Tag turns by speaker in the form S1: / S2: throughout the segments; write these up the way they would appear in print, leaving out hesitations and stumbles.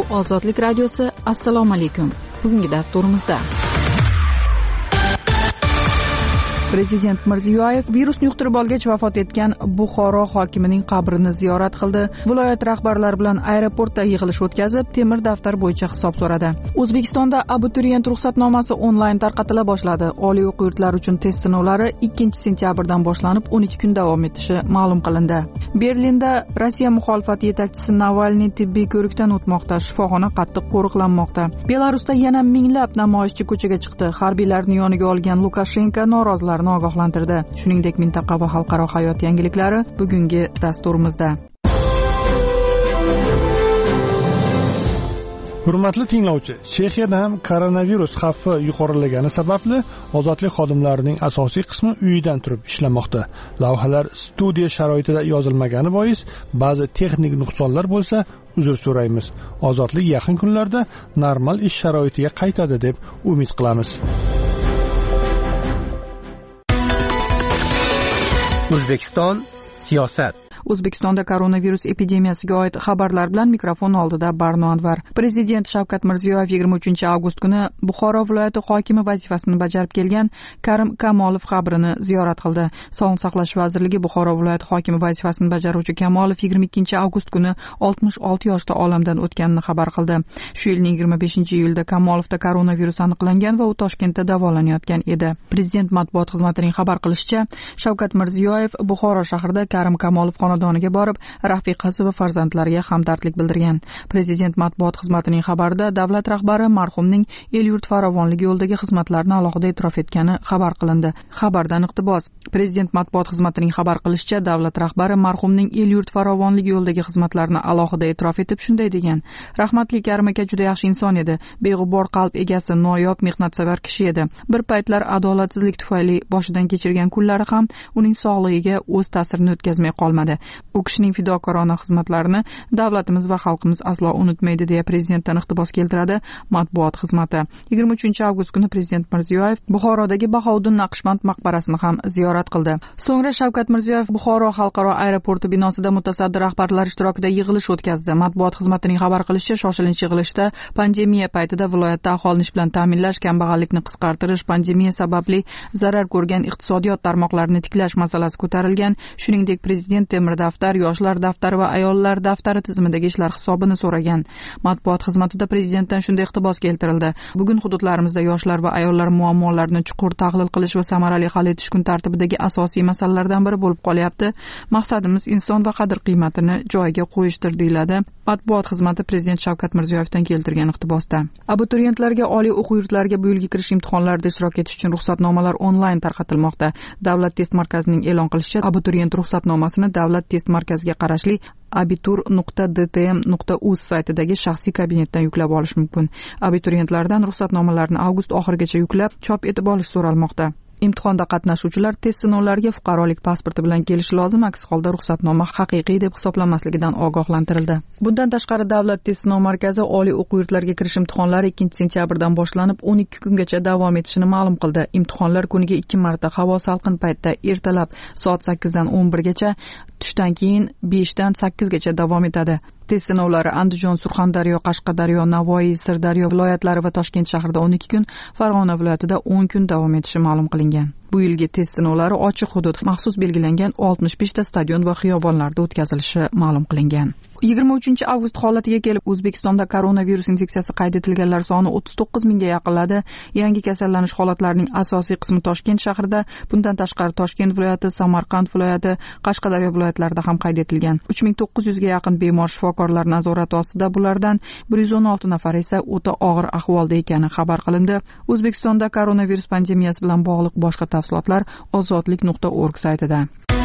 S1: Ozodlik radiosi. Assalomu alaykum. Bugungi dasturimizda Prezident Mirziyoyev virusni yuqtirib olgach vafot etgan Buxoro hokimining qabrini ziyorat qildi. Viloyat rahbarlari bilan aeroportda yig'ilish o'tkazib, temir daftar bo'yicha hisob so'radi. O'zbekistonda abituriyent ruxsatnomasi onlayn tarqatila boshladi. Oliy o'quv yurtlari uchun test sinovlari 2-sentyabrdan boshlanib 12 kun davom etishi ma'lum qilindi. Berlinda Rossiya muxolifati yetakchisi Navalniy tibbiy ko'rikdan o'tmoqda. Shifoxona qattiq qo'riqlanmoqda. Belarusda yana minglab namoyishchi ko'chaga chiqdi. Harbiylarni yoniga olgan Lukashenko norozilarni ogohlantirdi. Shuningdek, mintaqa va xalqaro hayot yangiliklari bugungi dasturimizda.
S2: Hurmatli tinglovchi, Chexiyada ham koronavirus xavfi yuqorilagani sababli ozodlik xodimlarining asosiy qismi uyidan turib ishlamoqda. Lavhalar studiya sharoitida yozilmagani bois ba'zi texnik nuqsonlar bo'lsa, uzr so'raymiz. Ozodlik yaqin kunlarda normal ish sharoitiga qaytadi deb umid qilamiz.
S3: O'zbekiston siyosat.
S1: O'zbekistonda koronavirus epidemiyasiga oid xabarlar bilan mikrofon oldida Barno Anvar. Prezident Shavkat Mirziyoyev 23-avgust kuni Buxoro viloyati hokimi vazifasini bajarib kelgan Karim Kamolov qabrini ziyorat qildi. Sog'liqni saqlash vazirligi Buxoro viloyati hokimi vazifasini bajaruvchi Kamolov 22-avgust kuni 66 yoshda olamdan o'tganini xabar qildi. Shu yilning 25-iyulda Kamolovda koronavirus aniqlangan va u Toshkentda davolanayotgan edi. Prezident matbuot xizmatining xabar qilishicha, Shavkat Mirziyoyev Buxoro shahrida Karim Kamolov xonadoniga borib, rafiqasi va farzandlariga hamdardlik bildirgan. Prezident matbuot xizmatining xabarida davlat rahbari marhumning el-yurt farovonligi yo'lidagi xizmatlarini alohida e'tirof etgani xabar qilindi. Xabardan iqtibos. Prezident matbuot xizmatining xabar qilishicha, davlat rahbari marhumning el-yurt farovonligi yo'lidagi xizmatlarini alohida e'tirof etib shunday degan: "Rahmatli Karim aka juda yaxshi inson edi, beg'ubor qalb egasi, noyob mehnatsevar kishi edi. Bir paytlar adolatsizlik tufayli boshidan kechirgan kunlari ham uning sog'lig'iga o'z ta'sirini o'tkazmay qolmadi. U kishining fidokorona xizmatlarini davlatimiz va xalqimiz aslo unutmaydi", deya prezidentdan iqtibos keltiradi matbuot xizmati. 23-avgust kuni Prezident Mirziyoyev Buxorodagi Bahovuddin Naqshband maqbarasini ham ziyorat qildi. So'ngra Shavkat Mirziyoyev Buxoro xalqaro aeroporti binosida mutasaddi rahbarlar ishtirokida yig'ilish o'tkazdi. Matbuot xizmatining xabar qilishicha, shoshilinch yig'ilishda pandemiya paytida viloyatda aholini ish bilan ta'minlash, kambag'allikni qisqartirish, pandemiya sababli zarar ko'rgan iqtisodiyot tarmoqlarini tiklash masalasi ko'tarilgan. Shuningdek, prezident temir daftar, yoshlar daftari va ayollar daftari tizimidagi ishlar hisobini so'ragan. Matbuot xizmatida prezidentdan shunday iqtibos keltirildi: "Bugun hududlarimizda yoshlar va ayollar muammolarini chuqur tahlil qilish va samarali hal etish kun tartibidagi asosiy masalalardan biri bo'lib qolyapti. Maqsadimiz inson va qadr-qiymatini joyiga qo'yishdir", deyiladi matbuot xizmati Prezident Shavkat Mirziyoyevdan keltirgan iqtibosda. Abituriyentlarga oliy o'quv yurtlariga bu yilgi kirish imtihonlarida ishtirok etish uchun ruxsatnomalar onlayn tarqatilmoqda. Davlat test markazining e'lon qilishicha, abituriyent ruxsatnomasini Davlat test markaziga qarashli abitur.dtm.uz saytidagi shaxsiy kabinetdan yuklab olish mumkin. Abituriyentlardan ruxsatnomalarni avgust oxirigacha yuklab, chop etib olish so'ralmoqda. Imtihonda qatnashuvchilar test sinovlariga fuqarolik pasporti bilan kelishi lozim, aks holda ruxsatnoma haqiqiy deb hisoblanmasligidan ogohlantirildi. Bundan tashqari, Davlat test sinov markazi oliy o'quv yurtlariga kirish imtihonlari 2-sentyabrdan boshlanib 12 kungacha davom etishini ma'lum qildi. Imtihonlar kuniga 2 marta havo salqin paytda ertalab soat 8 dan 11 gacha, tushdan keyin 5 dan 8 gacha davom etadi. Test sinovlari Andijon, Surxondaryo, Qashqadaryo, Navoiy, Sirdaryo viloyatlari va Toshkent shahrida 12 kun, Farg'ona viloyatida 10 kun davom etishi ma'lum qilingan. Bu yilgi test sinovlari ochiq hudud, maxsus belgilangan 65 ta stadion va xiyobonlarda o'tkazilishi ma'lum qilingan. 23-avgust holatiga kelib, O'zbekistonda koronavirus infeksiyasi qayd etilganlar soni 39 mingga yaqinladi. Yangi kasallanish holatlarining asosiy qismi Toshkent shahrida, bundan tashqari Toshkent viloyati, Samarqand viloyati, Qashqadaryo viloyatlarida ham qayd etilgan. 3900 ga yaqin bemor shifokorlar nazorati ostida, bulardan 116 nafar esa o'ta og'ir ahvolda ekani xabar qilindi. O'zbekistonda koronavirus pandemiyasi bilan bog'liq boshqa tafsilotlar ozodlik.org saytida.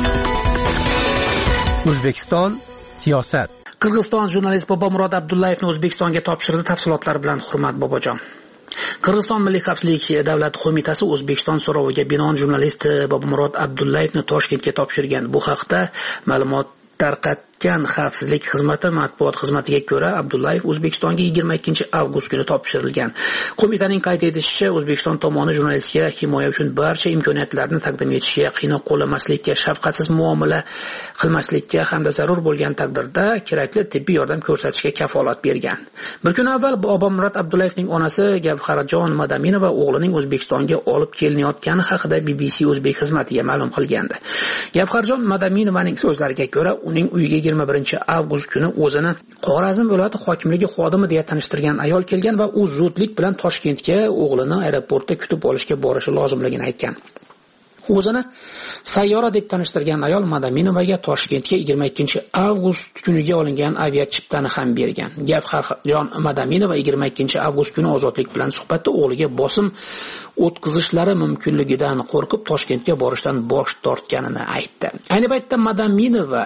S3: O'zbekiston siyosat.
S4: Qirg'iziston jurnalist Bobomurod Abdullayevni O'zbekistonga topshirdi. Tafsilotlar bilan Hurmat Bobojon. Qirg'iziston Milliy xavfsizlik davlat qo'mitasi O'zbekiston so'roviga binoan jurnalist Bobomurod Abdullayevni Toshkentga topshirgan. Bu haqda ma'lumot Birlashgan Xavfsizlik xizmati matbuot xizmatiga ko'ra, Abdullayev O'zbekistonga 22-avgust kuni topshirilgan. Qo'mitaning qayd etishicha, O'zbekiston tomoni jurnalistga himoya uchun barcha imkoniyatlarni taqdim etishga, qiynoq qo'llamaslikka, shafqatsiz muomala qilmaslikka hamda zarur bo'lgan taqdirda kerakli tibbiy yordam ko'rsatishga kafolat bergan. Bir kun avval Bobomurod Abdullayevning onasi Gavharjon Madaminova o'g'lining O'zbekistonga olib kelinayotgani haqida BBC O'zbek xizmatiga ma'lum qilgandi. Gavharjon Madaminovaning so'zlariga ko'ra, uning uyiga 21-avgust kuni o'zini Xorazm viloyati hokimligi xodimi deya tanishtirgan ayol kelgan va u zudlik bilan Toshkentga o'g'lini aeroportda kutib olishga borishi lozimligini aytgan. O'zini sayyora deb tanishtirgan ayol Madaminovaga Toshkentga 22-avgust kuniga olingan aviachiptani ham bergan. Gavharjon Madaminova 22-avgust kuni Ozodlik bilan suhbatda o'g'liga bosim o'tkazishlari mumkinligidan qo'rqib Toshkentga borishdan bosh tortganini aytdi. Ayni paytda Madaminova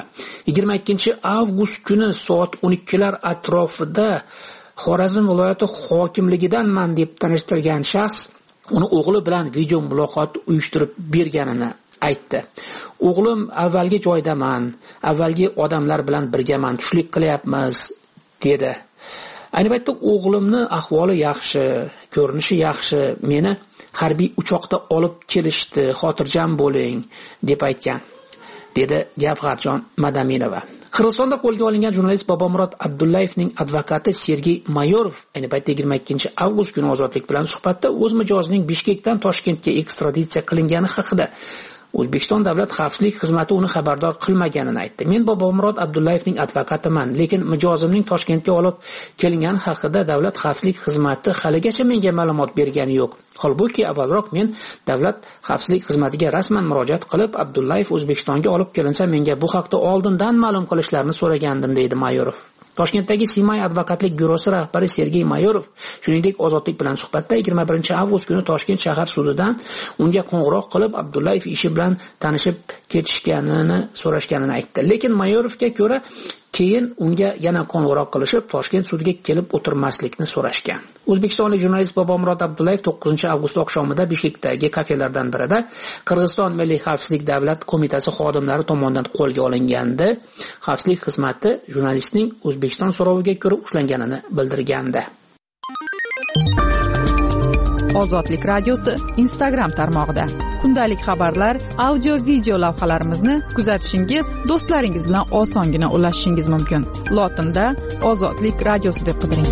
S4: 22-avgust kuni soat 12lar atrofida Xorazm viloyati hokimligidanman deb tanishtirgan shaxs uni o'g'li bilan video muloqot uyushtirib berganini aytdi. O'g'lim avvalgi joydaman, avvalgi odamlar bilan birgaman, tushlik qilyapmiz dedi. Ayni paytda o'g'limni ahvoli yaxshi, ko'rinishi yaxshi, meni harbiy uchoqda olib kelishdi, xotirjam bo'ling deb aytgan, dedi Gavharjon Madaminova. Qirg'izistonda qo'lga olingan jurnalist Bobomurod Abdullayevning advokati Sergey Mayorov ayni paytda 22-avgust kuni Ozodlik bilan suhbatda o'z mijozining Bishkekdan Toshkentga ekstraditsiya qilingani haqida O'zbekiston davlat xavfsizlik xizmati uni xabardor qilmaganini aytdi. Men Bobomurod Abdullayevning advokatiman, lekin mijozimning Toshkentga olib kelingani haqida davlat xavfsizlik xizmati haligacha menga ma'lumot bergani yo'q. Holbuki avvalroq men davlat xavfsizlik xizmatiga rasman murojaat qilib, Abdullayev O'zbekistonga olib kelinsa menga bu haqda oldindan ma'lum qilishlarini so'ragandim, deydi Mayorov. Toshkentdagi Simay advokatlik byurosi rahbari Sergey Mayorov shuningdek Ozodlik bilan suhbatda 21-avgust kuni Toshkent shahar sudidan unga qo'ng'iroq qilib Abdullayev ishi bilan tanishib ketishganini so'rashganini aytdi. Lekin Mayorovga ko'ra keyin unga yana qo'ng'iroq qilishib Toshkent sudiga kelib o'tirmaslikni so'rashgan. O'zbekistonlik jurnalist Bobomurod Abdullayev 9-avgust oqshomida Bishkekdagi kafelardan birida Qirg'iziston Milliy xavfsizlik davlat qo'mitasi xodimlari tomonidan qo'lga olingandi. Xavfsizlik xizmati jurnalistning O'zbekiston so'roviga ko'ra ushlanganini bildirgandi.
S1: Ozodlik radiosi Instagram tarmog'ida kundalik xabarlar, audio video lavhalarimizni kuzatishingiz, do'stlaringiz bilan osongina ulashishingiz mumkin. Lotinda Ozodlik radiosi deb qidiring.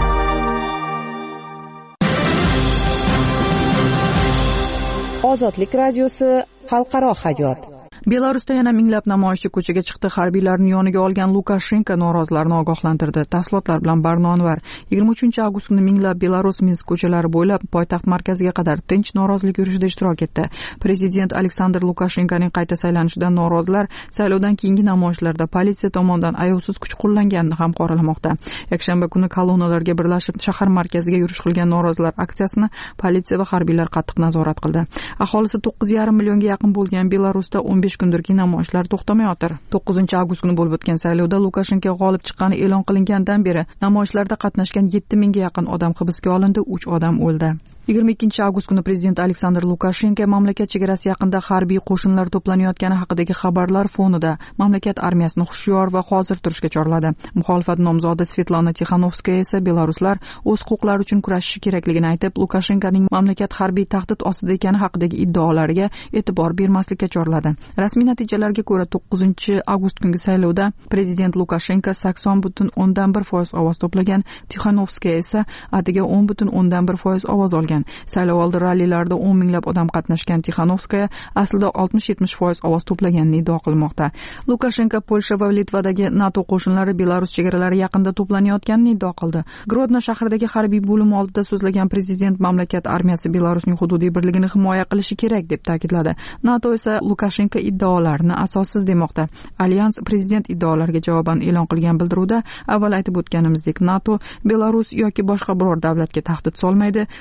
S5: Ozodlik radiosi xalqaro hayot.
S1: Belarusda yana minglab namoyishchi ko'chaga chiqdi. Harbiylarni yoniga olgan Lukashenko norozilarni ogohlantirdi. Tafsilotlar bilan Barno Anvar. 23-avgust kuni minglab Belarus Minsk ko'chalari bo'ylab poytaxt markaziga qadar tinch norozilik yurishida ishtirok etdi. Prezident Aleksandr Lukashenkoning qayta saylanishidan norozilar saylovdan keyingi namoyishlarda politsiya tomonidan ayovsiz kuch qo'llanganini ham qoralamoqda. Yakshanba kuni kolonnalarga birlashib shahar markaziga yurish qilgan norozilar aksiyasini politsiya va harbiylar qattiq nazorat qildi. Aholisi 9,5 millionga yaqin bo'lgan Belarusda 15 kundirki namoyishlar to'xtamayotir. 9-avgust kuni bo'lib o'tgan saylovda Lukashenko g'olib chiqqani e'lon qilingandan beri namoyishlarda qatnashgan 7 mingga yaqin odam hibsga olindi, 3 odam o'ldi. 22-avgust kuni prezident Aleksandr Lukashenko mamlakat chegarasi yaqinida harbiy qo'shinlar to'planayotgani haqidagi xabarlar fonida mamlakat armiyasini hushyor va hozir turishga chorladi. Muxolifat nomzodi Svetlana Tixanovskaya esa belaruslar o'z huquqlari uchun kurashishi kerakligini aytib, Lukashenkoning mamlakat harbiy tahdid ostida ekani haqidagi iddaolariga e'tibor bermaslikka chorladi. Rasmiy natijalarga ko'ra 9-avgust kungi saylovda prezident Lukashenko 80.1% ovoz to'plagan, Tixanovskaya esa atiga 10.1% ovoz olgan. Saylov oldi rallilarda 10 minglab odam qatnashgan Tixanovskaya aslida 60-70% ovoz to'plaganini iddao qilmoqda. Lukashenko Polsha va Litvadagi NATO qo'shinlari Belarus chegaralari yaqinida to'planayotganini iddao qildi. Grodno shahridagi harbiy bo'lim oldida so'zlagan prezident mamlakat armiyasi Belarusning hududiy birligini himoya qilishi kerak deb ta'kidladi. NATO esa Lukashenko iddaolarini asossiz demoqda. Alyans prezident iddaolariga javoban e'lon qilgan bildiruvda avval aytib o'tganimizdek NATO Belarus yoki boshqa biror davlatga tahdid solmaydi va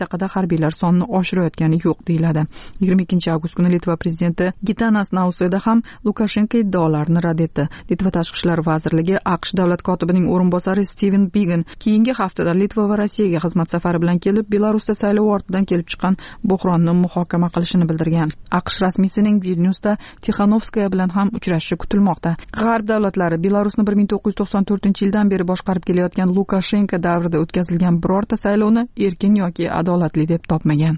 S1: mintaqada harbiylar sonini oshirayotgani yo'q deyiladi. 22 avgust kuni Litva prezidenti Gitanas Nauseda ham Lukashenko iddaolarini rad etdi. Litva tashqi ishlar vazirligi AQSh davlat kotibining o'rinbosari Steven Bigin keyingi haftada Litva va Rossiyaga xizmat safari bilan kelib, Belarusda saylov ortidan kelib chiqqan buhronni muhokama qilishini bildirgan. AQSh rasmiysining Vilnyusda Tixanovskaya bilan ham uchrashishi kutilmoqda. G'arb davlatlari Belarusni 1994-yildan beri boshqarib kelayotgan Lukashenko davrida o'tkazilgan birorta saylovni erkin yoki adolatli deb topmagan.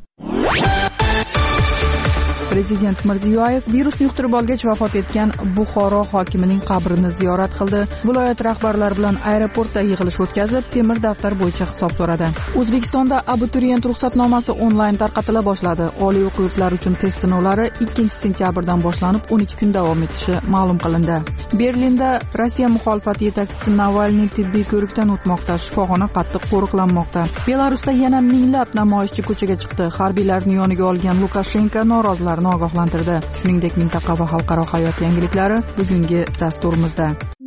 S1: Prezident Mirziyoyev virus yuqtirib olgach vafot etgan Buxoro hokimining qabrini ziyorat qildi. Viloyat rahbarlari bilan aeroportda yig'ilish o'tkazib, temir daftar bo'yicha hisob so'radi. O'zbekistonda abituriyent ruxsatnomasi onlayn tarqatila boshladi. Oliy o'quv yurtlari uchun test sinovlari 2-sentyabrdan boshlanib 12 kun davom etishi ma'lum qilindi. Berlinda Rossiya muxolifati yetakchisi Navalniy tibbiy ko'rikdan o'tmoqda. Shifoxona qattiq qo'riqlanmoqda. Belarusda yana minglab namoyishchi ko'chaga chiqdi. Harbiylarni yoniga olgan Lukashenko norozilar ogohlantirdi. Shuningdek, mintaqa va xalqaro hayot yangiliklari bugungi dasturimizda.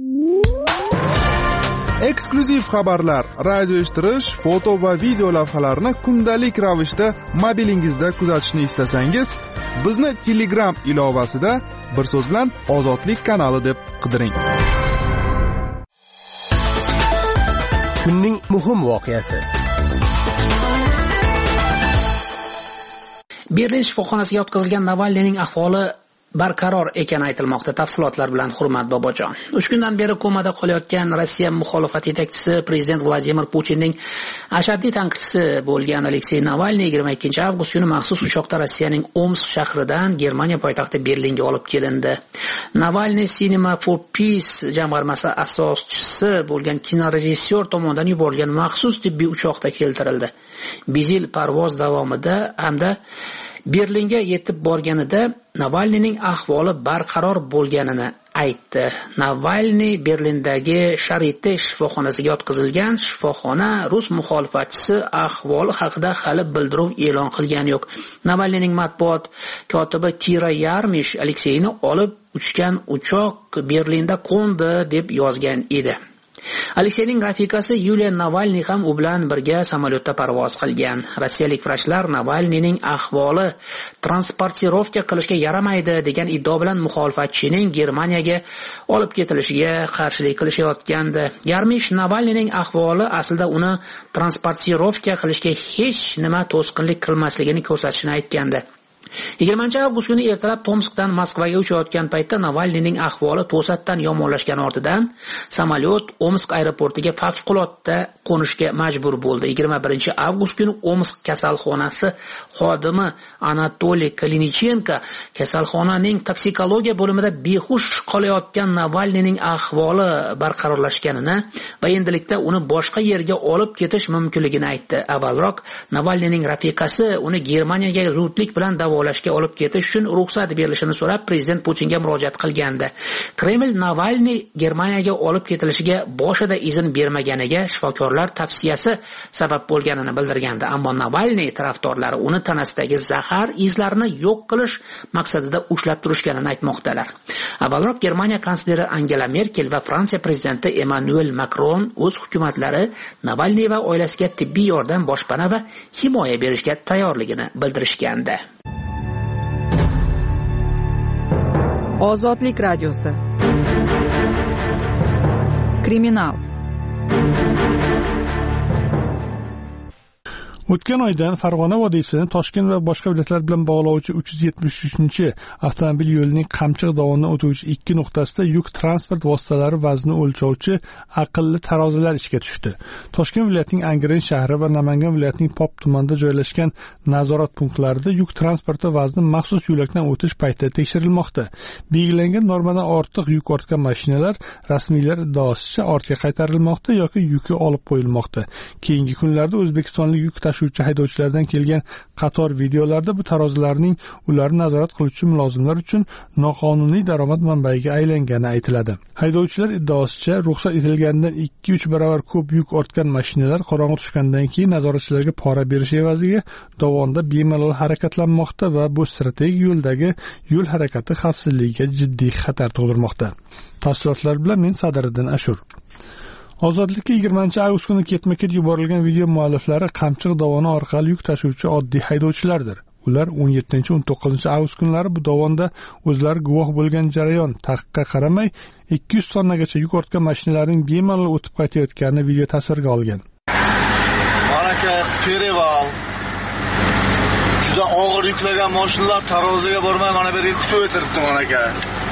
S6: Eksklyuziv xabarlar, radio eshittirish, foto va video lavhalarni kundalik ravishda mobilingizda kuzatishni istasangiz, bizni Telegram ilovasida bir so'z bilan Ozodlik kanali deb qidiring.
S3: Kunning muhim voqeasi.
S4: Berlin shifoxonasiga yotqizilgan Navalniyning ahvoli barqaror ekani aytilmoqda. Tafsilotlar bilan Hurmat Bobojon. 3 kundan beri komada qolayotgan Rossiya muxolifat yetakchisi prezident Vladimir Putinning ashaddiy tanqidchisi bo'lgan Aleksey Navalniy 22 avgust kuni maxsus uchoqda Rossiyaning Omsk shahridan Germaniya poytaxti Berlinga olib kelindi. Navalniy Cinema for Peace jamg'armasi asoschisi bo'lgan kinorejissyor tomonidan yuborilgan maxsus tibbiy uchoqda keltirildi. Bizil parvoz davomida hamda Berlinga yetib borganida Navalniyning ahvoli barqaror bo'lganini aytdi. Navalniy Berlindagi Sharite shifoxonasiga yotqizilgan. Shifoxona rus muxolifatchisi ahvoli haqida hali bildiruv e'lon qilgani yo'q. Navalniyning matbuot kotibi Kira Yarmish Alekseyni olib uchgan uchoq Berlinda qo'ndi deb yozgan edi. Alekseyning rafiqasi Yuliya Navalniy ham u bilan birga samolyotda parvoz qilgan. Rossiyalik vrachlar Navalniyning ahvoli transportirovka qilishga yaramaydi degan iddio bilan muxolifatchining Germaniyaga olib ketilishiga qarshilik qilishayotgandi. Yarmish Navalniyning ahvoli aslida uni transportirovka qilishga hech nima to'sqinlik qilmasligini ko'rsatishini aytgandi. 20 avgust kuni ertalab Tomskdan Moskvaga uchayotgan paytda Navalniyning ahvoli to'satdan yomonlashgan ortidan samolyot Omsk aeroportiga favqulodda qo'nishga majbur bo'ldi. 21 avgust kuni Omsk kasalxonasi xodimi Anatoliy Kalinichenko kasalxonaning toksikologiya bo'limida behush qolayotgan Navalniyning ahvoli barqarorlashganini va endilikda uni boshqa yerga olib ketish mumkinligini aytdi. Avvalroq Navalniyning rafiqasi uni Germaniyaga zudlik bilan davolashga olib ketish uchun ruxsat berilishini so'rab prezident Putinga murojaat qilgandi. Kreml Navalniy Germaniyaga olib ketilishiga boshida izn bermaganiga shifokorlar tavsiyasi sabab bo'lganini bildirgandi. Ammo Navalniy tarafdorlari uni tanasidagi zahar izlarini yo'q qilish maqsadida ushlab turishganini aytmoqdalar. Avvalroq Germaniya kansleri Angela Merkel va Fransiya prezidenti Emmanuel Macron o'z hukumatlari Navalniy va oilasiga tibbiy yordam, boshpana va himoya berishga tayyorligini bildirishgandi.
S1: Ozodlik radiosi. Kriminal.
S2: O'tgan oydan Farg'ona vodiysini Toshkent va boshqa viloyatlar bilan bog'lovchi 373-avtomobil yo'lining Qamchiq dovonidan o'tuvchi 2 nuqtasida yuk transport vositalari vaznini o'lchovchi aqlli tarozilar ishga tushdi. Toshkent viloyatining Angren shahri va Namangan viloyatining Pop tumanida joylashgan nazorat punktlarida yuk transporti vazni maxsus yo'lakdan o'tish paytida tekshirilmoqda. Belgilangan normadan ortiq yuk ortgan mashinalar rasmiylar iddaosicha ortga qaytarilmoqda yoki yuki olib qo'yilmoqda. Keyingi kunlarda o'zbekistonlik yuk tashuvchi haydovchilardan kelgan qator videolarda bu tarozilarning ularni nazorat qiluvchi mulozimlar uchun noqonuniy daromad manbaiga aylangani aytiladi. Haydovchilar iddaosicha ruxsat etilganidan 2-3 barobar ko'p yuk ortgan mashinalar qorong'i tushgandan keyin nazoratchilarga pora berish evaziga dovonda bemalol harakatlanmoqda va bu strategik yo'ldagi yo'l harakati xavfsizligiga jiddiy xatar tug'dirmoqda. Tafsilotlar bilan men Sadiriddin Ashur. Ozodlikka 20-avgust kuni ketma-ket yuborilgan video mualliflari Qamchiq dovoni orqali yuk tashuvchi oddiy haydovchilardir. Ular 17-19 avgust kunlari bu dovonda o'zlari guvoh bo'lgan jarayon taqiqqa qaramay 200 tonnagacha yuk ortgan mashinalarning bemalol o'tib qaytayotganini video tasvirga olgan.
S7: Malaka Pereval juda og'ir yuklagan mashinalar taroziga bormay mana bu yerga kutib o'tiribdi malaka.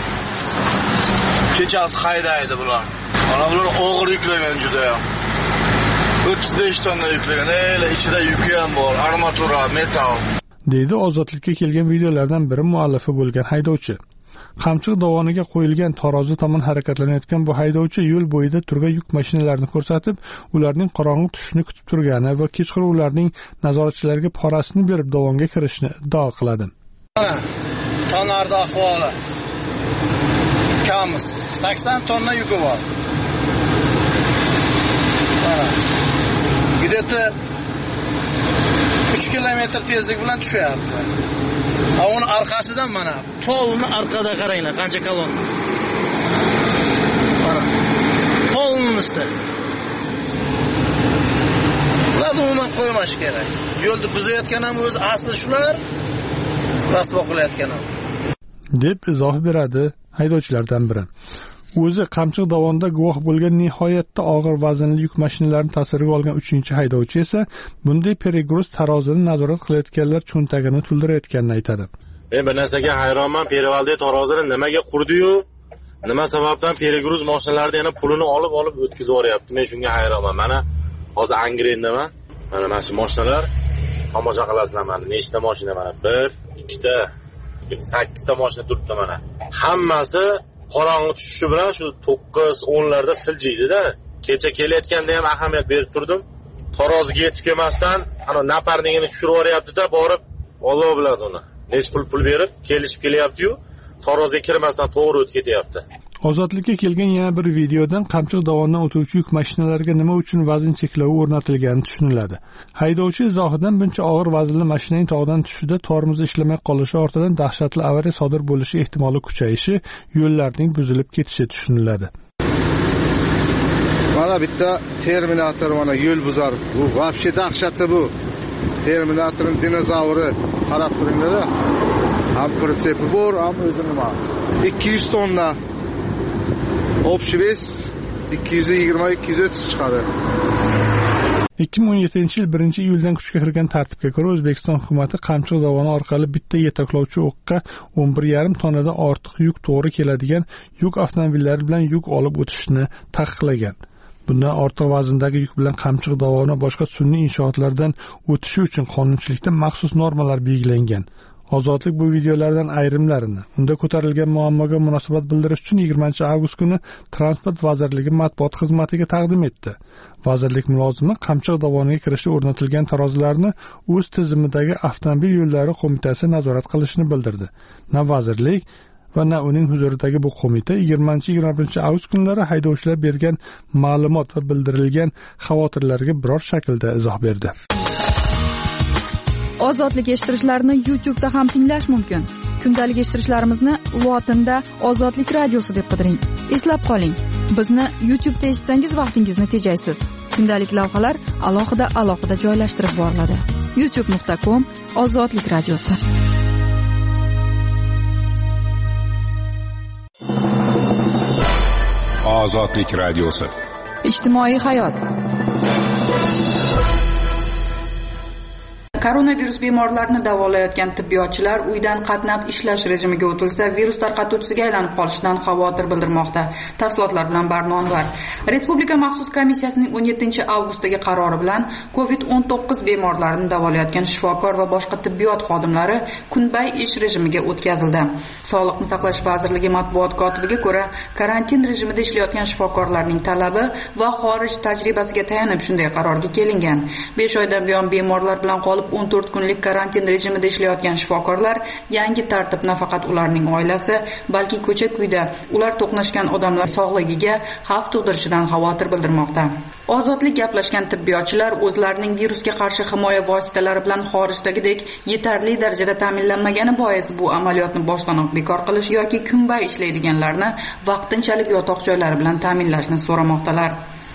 S7: Kechasi haydaydi bular. Mana bular og'ir yuklagan juda ham. 35 tonna yuklagan. Ichida yuki ham bor, armatura, metal. deydi ozodlikka kelgan videolardan biri muallifi bo'lgan haydovchi. Qamchiq dovoniga qo'yilgan tarozi tomon harakatlanayotgan bu haydovchi yo'l bo'yida turgan yuk mashinalarini ko'rsatib, ularning qorong'i tushishini kutib turgani va kechqurun ularning nazoratchilarga porasini berib dovonga kirishni iddao qiladi. Mana tonarda ahvoli. Kamiz 80 tonna yuki bor. Mana где-то 3 kilometr tezlik bilan tushyapti. Uni orqasidan mana polni orqada qaranglar, qancha kolon. Mana polni ustida. Ularni umuman qo'ymash kerak. Yo'lni buzayotgan ham o'zi asli shular, rasvo qilayotgan ham.
S2: deb izoh beradi haydovchilardan biri. O'zi Qamchiq dovonida guvoh bo'lgan nihoyatda og'ir vaznli yuk mashinalarini tasvirga olgan 3-haydovchi esa bunday perigruz tarozini nazorat qilayotganlar cho'ntagini to'ldirayotganini aytadi.
S8: Men bir narsaga hayronman, Perevaldagi tarozini nimaga qurdi-yu, nima sababdan perigruz mashinalarni yana pulini olib o'tkazib yuboryapti. Men shunga hayronman. Mana hozir Angrendaman. Mana shu mashinalar tomosha qilasizlar mana. Nechta mashina mana? 1, 2 ta, 8 ta mashina turibdi mana. Hammasi qorong'i tushishi bilan shu 9-10 larda siljiydi-da. Kecha kelayotganda ham ahamiyat berib turdim. Taroziga yetib kelmasdan, ana naparnigini tushirib yuboryapti-da, borib Alloh biladi uni. Nech pul berib kelishib kelyapti-yu, taroziga kirmasdan to'g'ri o'tib ketyapti.
S2: Ozodlikka kelgan yana bir videodan Qamchiq dovonidan o'tuvchi yuk mashinalariga nima uchun vazn cheklovi o'rnatilgani tushuniladi. Haydovchi izohidan buncha og'ir vaznli mashinaning tog'dan tushishida tormoz ishlamay qolishi ortidan dahshatli avariya sodir bo'lishi ehtimoli kuchayishi, yo'llarning buzilib ketishi tushuniladi.
S7: Mana bitta Terminator mana yo'l buzar. Bu vobshe dahshatli bu. Terminatorning dinozavri qarab turinglar. Ham prinsipi bor, ham o'zi nima. 200 tonna. Общий вес 220-230 chiqadi.
S2: 2017-yil 1-iyuldan kuchga kirgan tartibga ko'ra O'zbekiston hukumatı Qamchiq dovoni orqali bitta yetaklovchi o'qqa 11,5 tonnadan ortiq yuk to'g'ri keladigan yuk avtomobillari bilan yuk olib o'tishni taqiqlagan. Bundan ortiq vazndagi yuk bilan Qamchiq dovoni boshqa sun'iy inshootlardan o'tishi uchun qonunchilikda maxsus normalar belgilangan. Ozodlik bu videolardan ayrimlarini unda ko'tarilgan muammoga munosabat bildirish uchun 20-avgust kuni Transport vazirligi matbuot xizmatiga taqdim etdi. Vazirlik mulozimi Qamchiq dovoniga kirishga o'rnatilgan tarozilarni o'z tizimidagi avtomobil yo'llari qo'mitasi nazorat qilishini bildirdi. Na vazirlik va na uning huzuridagi bu qo'mita 20-21-avgust kunlari haydovchilar bergan ma'lumot va bildirilgan xavotirlarga biror shaklda izoh berdi.
S1: Ozodlik eshittirishlarni YouTube'da ham tinglash mumkin. Kundalik eshittirishlarimizni lotinda Ozodlik radiosi deb qidiring. Eslab qoling, bizni YouTube'da eshitsangiz vaqtingizni tejaysiz. Kundalik lavhalar alohida joylashtirib boriladi. youtube.com/Ozodlik radiosi.
S9: Ozodlik radiosi.
S1: Ijtimoiy hayot. Koronavirus bemorlarini davolayotgan tibbiyotchilar uydan qatnab ishlash rejimiga o'tilsa, virus tarqatuvchisiga aylanib qolishidan xavotir bildirmoqda. Tafsilotlar bilan Barnonvar. Respublika maxsus komissiyasining 17-avgustdagi qarori bilan COVID-19 bemorlarini davolayotgan shifokor va boshqa tibbiyot xodimlari kunbay ish rejimiga o'tkazildi. Sog'liqni saqlash vazirligi matbuot kotibiga ko'ra, karantin rejimida ishlayotgan shifokorlarning talabi va xorij tajribasiga tayanib shunday qarorga kelingan. 5 oydan buyon bemorlar bilan qolib 14 kunlik karantin rejimida ishlayotgan shifokorlar yangi tartib nafaqat ularning oilasi, balki ko'cha-kuyda ular to'qnashgan odamlar sog'ligiga xavf tug'dirishidan xavotir bildirmoqda. Ozodlik gaplashgan tibbiyotchilar o'zlarining virusga qarshi himoya vositalari bilan xorijdagidek yetarli darajada ta'minlanmagani bois bu amaliyotni boshdanoq bekor qilish yoki kunbay ishlaydiganlarni vaqtinchalik yotoq joylari bilan ta'minlashni so'ramoqdalar.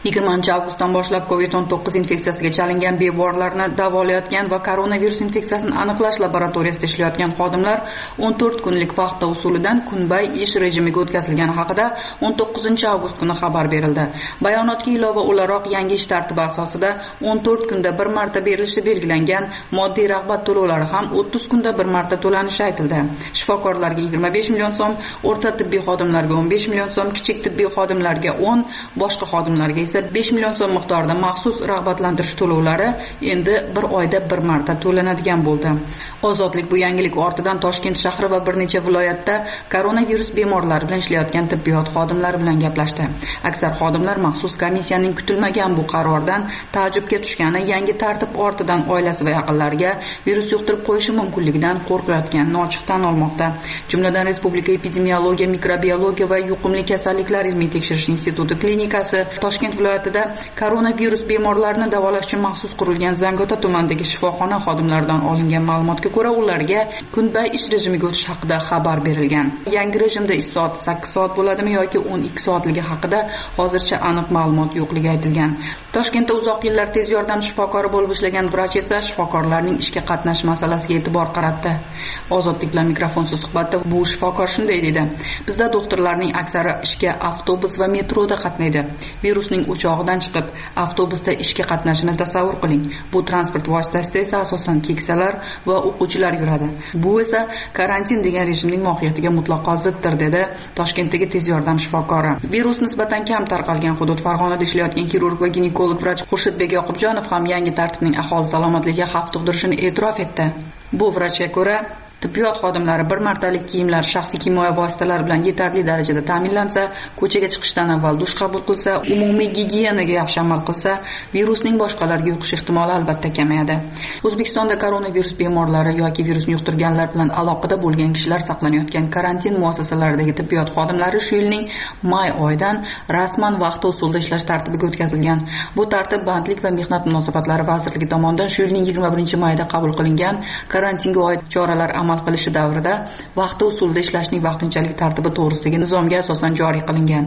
S1: 20-avgustdan boshlab COVID-19 infeksiyasiga chalingan bemorlarni davolayotgan va koronavirus infeksiyasini aniqlash laboratoriyasida ishlayotgan xodimlar 14 kunlik vaqtda usulidan kunbay ish rejimiga o'tkazilgani haqida 19-avgust kuni xabar berildi. Bayonotga ilova o'laroq yangi ish tartibi asosida 14 kunda bir marta berilishi belgilangan moddiy rag'bat to'lovlari ham 30 kunda bir marta to'lanishi aytildi. Shifokorlarga 25 million so'm, o'rta tibbiy xodimlarga 15 million so'm, kichik tibbiy xodimlarga 10, boshqa xodimlarga esa 5 million so'm miqdorida maxsus rag'batlantirish to'lovlari endi bir oyda bir marta to'lanadigan bo'ldi. Ozodlik bu yangilik ortidan Toshkent shahri va bir necha viloyatda koronavirus bemorlari bilan ishlayotgan tibbiyot xodimlari bilan gaplashdi. Aksar xodimlar maxsus komissiyaning kutilmagan bu qarordan taajjubga tushgani, yangi tartib ortidan oilasi va yaqinlariga virus yuqtirib qo'yishi mumkinligidan qo'rqayotganini ochiq tan olmoqda. Jumladan Respublika epidemiologiya, mikrobiologiya va yuqumli kasalliklar ilmiy tekshirish instituti klinikasi Toshkent viloyatida koronavirus bemorlarini davolash uchun maxsus qurilgan Zangiota tumanidagi shifoxona xodimlaridan olingan ma'lumotga ko'ra, ularga kunbay ish rejimiga o'tish haqida xabar berilgan. Yangi rejimda ish soati 8 soat bo'ladimi yoki 12 soatligi haqida hozircha aniq ma'lumot yo'qligi aytilgan. Toshkentda uzoq yillar tez yordam shifokori bo'lib ishlagan vrach esa shifokorlarning ishga qatnash masalasiga e'tibor qaratdi. Ozodlik bilan mikrofonsiz suhbatda bu shifokor shunday dedi: "Bizda doktorlarning aksari ishga avtobus va metroda qatnaydi. Virusning o'chog'idan chiqib, avtobusda ishga qatnashini tasavvur qiling. Bu transport vositasida esa asosan keksalar va o'quvchilar yuradi. Bu esa karantin degan rejimning mohiyatiga mutlaqo ziddir", dedi Toshkentdagi tez yordam shifokori. Virus nisbatan kam tarqalgan hudud Farg'onada ishlayotgan kirurg va ginekolog vrach Xurshidbek Yoqubjonov ham yangi tartibning aholi salomatligiga xavf tug'dirishini e'tirof etdi. Bu vrachga ko'ra, tibbiyot xodimlari bir martalik kiyimlar, shaxsiy himoya vositalari bilan yetarli darajada ta'minlansa, ko'chaga chiqishdan avval dush qabul qilsa, umumiy gigiyenaga yaxshi amal qilsa, virusning boshqalarga yuqish ehtimoli albatta kamayadi. O'zbekistonda koronavirus bemorlari yoki virusni yuqtirganlar bilan aloqada bo'lgan kishilar saqlanayotgan karantin muassasalaridagi tibbiyot xodimlari shu yilning may oyidan rasman vaqti usulda ishlash tartibiga o'tkazilgan. Bu tartib Bandlik va mehnat munosabatlari vazirligi tomonidan shu yilning 21-mayda qabul qilingan karantinga oid choralar amal qilishi davrida vaqti usulda ishlashning vaqtinchalik tartibi to'g'risidagi nizomga asosan joriy qilingan.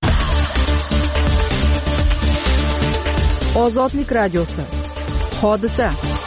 S5: Ozodlik radiosi. Hodisa.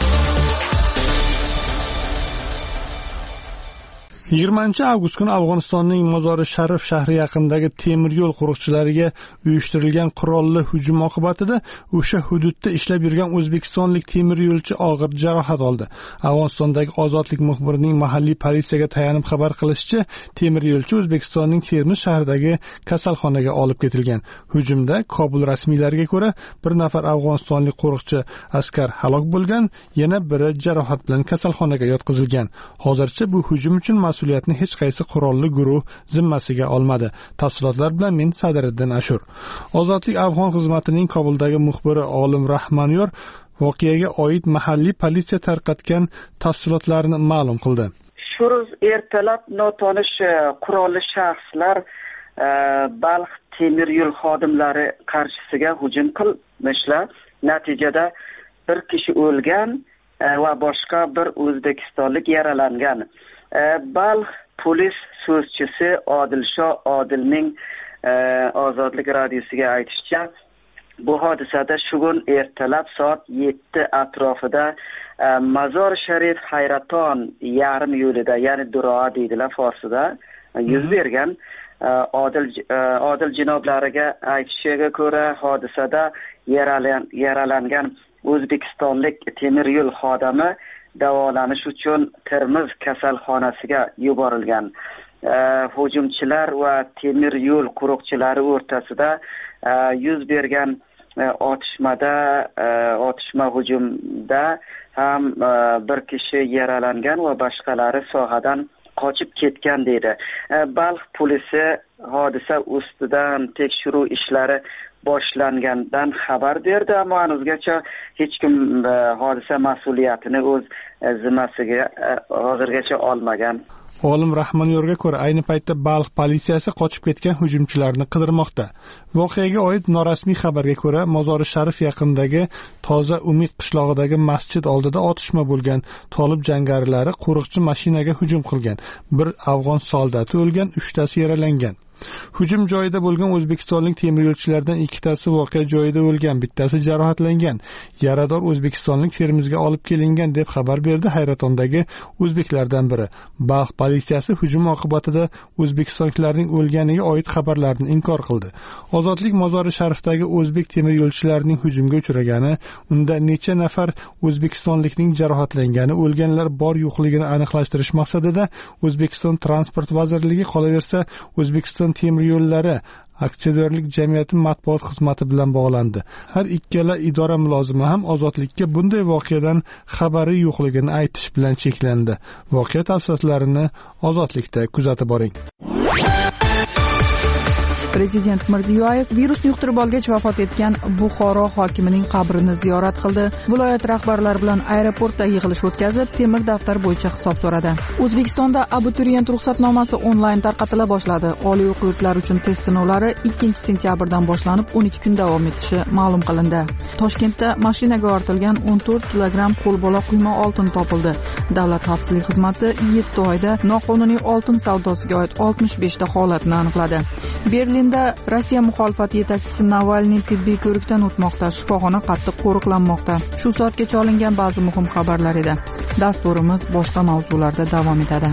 S2: 20-avgust kuni Afg'onistonning Mozori Sharif shahri yaqinidagi temir yo'l qo'riqchilariga uyushtirilgan qurolli hujum oqibatida o'sha hududda ishlab yurgan o'zbekistonlik temir yo'lchi og'ir jarohat oldi. Afg'onistondagi Ozodlik muxbirining mahalliy politsiyaga tayanib xabar qilishicha, temir yo'lchi O'zbekistonning Termiz shahridagi kasalxonaga olib ketilgan. Hujumda Kobul rasmiylariga ko'ra bir nafar afg'onistonlik qo'riqchi askar halok bo'lgan, yana biri jarohat bilan kasalxonaga yotqizilgan. Hozircha bu hujum uchun mas'uliyatni hech qaysi qurolli guruh zimmasiga olmadi. Tafsilotlar bilan men Sadiriddin Ashur. Ozodlik afg'on xizmatining Kobuldagi muxbiri Olim Rahmanyor voqeaga oid mahalliy politsiya tarqatgan tafsilotlarni ma'lum qildi.
S10: Shu ertalab notanish qurolli shaxslar Balx temir yo'l xodimlari qarshisiga hujum qilmishlar. Natijada bir kishi o'lgan va boshqa bir o'zbekistonlik yaralangan. Balx polis so'zchisi Odilsho Odilning Ozodlik radiosiga aytishicha, bu hodisada shugun ertalab soat 7 atrofida Mazor Sharif Hayraton yarim yo'lida, ya'ni Duroa deydilar forsida, yuz bergan. Odil janoblariga aytishiga ko'ra, hodisada yaralangan o'zbekistonlik temir yo'l xodimi davolanish uchun Termiz kasalxonasiga yuborilgan. Hujumchilar va temir yo'l qo'riqchilari o'rtasida yuz bergan otishma hujumda ham bir kishi yaralangan va boshqalari sohadan qochib ketgan dedi. Balx polisi hodisa ustidan tekshiruv ishlari boshlangandan xabar berdi, ammo hanuzgacha hech kim hodisa mas'uliyatini o'z zimmasiga hozirgacha olmagan.
S2: Olim Rahmanyorga ko'ra, ayni paytda Balx politsiyasi qochib ketgan hujumchilarni qidirmoqda. Voqeaga oid norasmiy xabarga ko'ra, Mozori Sharif yaqinidagi Toza Umid qishlog'idagi masjid oldida otishma bo'lgan. Tolib jangarilari qo'riqchi mashinaga hujum qilgan. Bir afg'on soldati o'lgan, 3 tasi yaralangan. Hujum joyida bo'lgan o'zbekistonlik temiryo'lchilardan ikkitasi voqea joyida o'lgan, bittasi jarohatlangan. Yarador o'zbekistonlik Termizga olib kelingan deb xabar berdi Hayratondagi o'zbeklardan biri. Balx politsiyasi hujum oqibatida o'zbekistonliklarning o'lganiga oid xabarlarni inkor qildi. Ozodlik mozori Sharifdagi o'zbek temiryo'lchilarining hujumga uchragani, unda necha nafar o'zbekistonlikning jarohatlangani, o'lganlar bor yo'qligini aniqlashtirish maqsadida O'zbekiston Transport vazirligi, qolaversa O'zbekiston temir yo'llari aksiyadorlik jamiyati matbuot xizmati bilan bog'landi. Har ikkala idora mulozimi ham ozodlikka bunday voqeadan xabari yo'qligini aytish bilan cheklandi. Voqea tafsilotlarini ozodlikda kuzatib boring.
S1: Prezident Mirziyoyev virusni yuqtirib olgach vafot etgan Buxoro hokimining qabrini ziyorat qildi. Viloyat rahbarlari bilan aeroportda yig'ilish o'tkazib, temir daftar bo'yicha hisob so'radi. O'zbekistonda abituriyent ruxsatnomasi onlayn tarqatila boshladi. Oliy o'quv yurtlari uchun test sinovlari 2 sentyabrdan boshlanib 12 kun davom etishi ma'lum qilindi. Toshkentda mashinaga ortilgan 14 kilogramm qo'lbola quyma oltin topildi. Davlat xavfsizlik xizmati 7 oyda noqonuniy oltin savdosiga oid 65 ta holatni aniqladi. Berlinda Rossiya muxolifati yetakchisi Navalniy tibbiy ko'rikdan o'tmoqda. Shifoxona qattiq qo'riqlanmoqda. Shu soatgacha olingan ba'zi muhim xabarlar edi. Dasturimiz boshqa mavzularda davom etadi.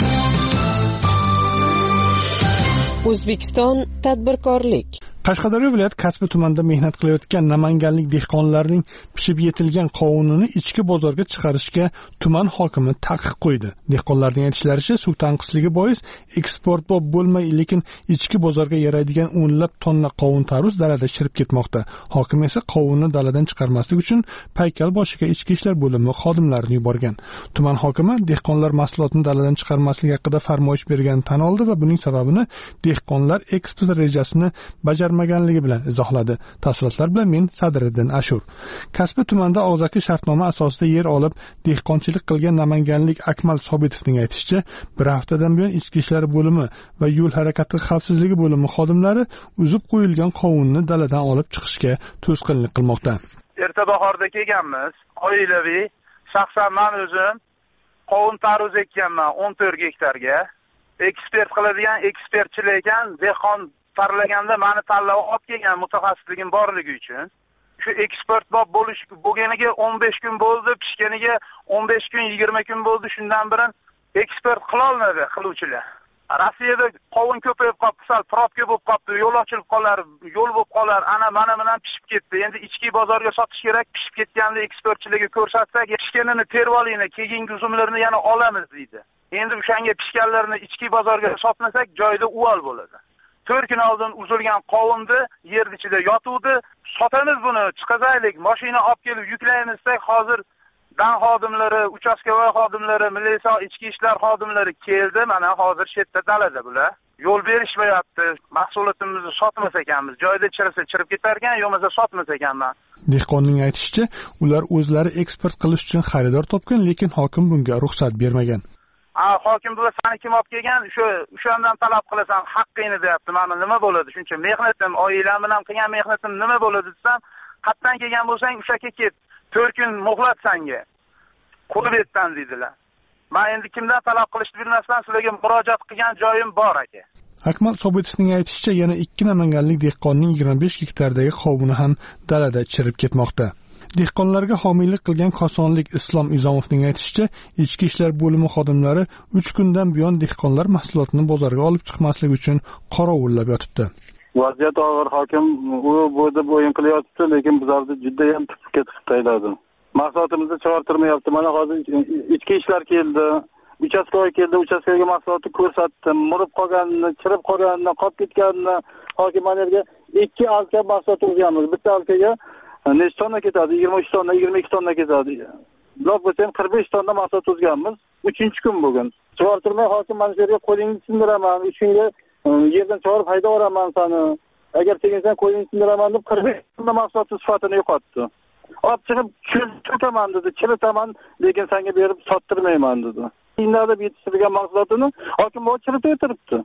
S5: O'zbekiston tadbirkorlik.
S2: Qashqadaryo viloyat Kasbi tumanida mehnat qilayotgan namanganlik dehqonlarning pishib yetilgan qovunini ichki bozorga chiqarishga tuman hokimi taqiq qo'ydi. Dehqonlarning aytishlaricha, suv tanqisligi bois eksportbop bo'lmay, lekin ichki bozorga yaraydigan o'nlab tonna qovun tarvuz dalada chirib ketmoqda. Hokim esa qovunni daladan chiqarmaslik uchun paykal boshiga ichki ishlar bo'limi xodimlarini yuborgan. Tuman hokimi dehqonlar mahsulotni daladan chiqarmaslik haqida farmoyish berganini tan oldi va buning sababini dehqonlar eksport rejasini bajarmaganligi bilan izohladi. Tafsilotlar bilan men Sadriddin Ashur. Kasbi tumanida og'zaki shartnoma asosida yer olib dehqonchilik qilgan namanganlik Akmal Sobitovning aytishicha, bir haftadan buyon ichki ishlar bo'limi va yo'l harakati xavfsizligi bo'limi xodimlari uzib qo'yilgan qovunni daladan olib chiqishga to'sqinlik qilmoqda.
S11: Erta bahorda kelganmiz, oilaviy, shaxsan men o'zim qovun tarvuz ekkanman 14 gektarga. Ekspert qiladigan ekspertchilar ekan, dehqon saralaganda meni tanlab olib kelgan mutaxassisligim borligi uchun. Shu eksportbop bo'lganiga 15 kun bo'ldi, pishganiga 15 kun, 20 kun bo'ldi. Shundan beri eksport qila olmadi qiluvchilar. Rossiyada qovun ko'payib qoldi, sal probka bo'lib qoldi, yo'l ochilib qolar, yo'l bo'lib qolar, ana mana bilan pishib ketdi. Endi ichki bozorga sotish kerak, pishib ketganini eksportchilarga ko'rsatsak, pishganini terib olinglar, keyingi uzumlarni yana olamiz deydi. Endi o'shanga pishganlarni ichki bozorga sotmasak, joyida uval bo'ladi. 4 kun oldin uzilgan qovunni yer ichida yotuvdi. Sotamiz buni, chiqazaylik, mashina olib kelib yuklaymiz desak, hozir dan xodimlari, uchastkavoy xodimlari, militsiya, ichki ishlar xodimlari keldi. Mana hozir chetda dalada bular. Yo'l berishmayapti. Mahsulotimizni sotmas ekanmiz. Joyida chirisa chirib ketar ekan, yo'qmasa sotmas ekanman.
S2: Dehqonning aytishicha, ular o'zlari eksport qilish uchun xaridor topgan, lekin hokim bunga ruxsat bermagan.
S11: Hokim bular seni kim olib kelgan, o'shandan talab qilasan, haqqingni deyapti. Mana nima bo'ladi? Shuncha mehnatim, oilam bilan qilgan mehnatim nima bo'ladi desam, qatdan kelgan bo'lsang, o'shaka ket. 4 kun muhlat senga. Qo'yib etdan dedilar. Men endi kimdan talab qilishni bilmasdan sizlarga murojaat qilgan joyim bor aka.
S2: Akmal Sobitovning aytishicha, yana 2 namanganlik dehqonning 25 gektardagi qovuni ham dalada chirib ketmoqda. Dehqonlarga homiylik qilgan kosonlik Islom Izomovning aytishicha, ichki ishlar bo'limi xodimlari 3 kundan buyon dehqonlar mahsulotini bozorga olib chiqmaslik uchun qorovullab yotibdi.
S12: Vaziyat og'ir, hokim u bo'da bo'yin qilyapti, lekin bizlarni juda ham ketib tayladi. Mahsulotimizni chiqartirmayapti. Mana hozir ichki ishlar keldi, uchastkoy keldi, uchastkoyga mahsulotni ko'rsatdim. Murib qolganini, chirib qolganini, qolib ketganini hokimlarga 2 alka mahsulot o'zganmiz. Bitta alkaga nechta tonna ketadi? 23 tonna, 22 tonna ketadi. Blok bo'lsam 45 tonna mahsulot o'zganmiz. 3-kun bugun. Chiqartirmay hokim mana shu yerga qo'lingni sindiraman, 3 kunga yerdan chiqarib hayda oraman seni. Agar teginsan qo'lingni sindiraman deb 45 tonna mahsulot sifatini yo'qotdi. Olib chiqib cho'kaman dedi, chiritaman, lekin senga berib sottirmayman dedi. Inlarda yetishtirgan mahsulotini hokim bu chiritib o'tiribdi.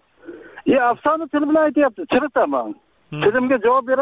S12: Afsona til bilan aytyapti, chiritaman. Tilimga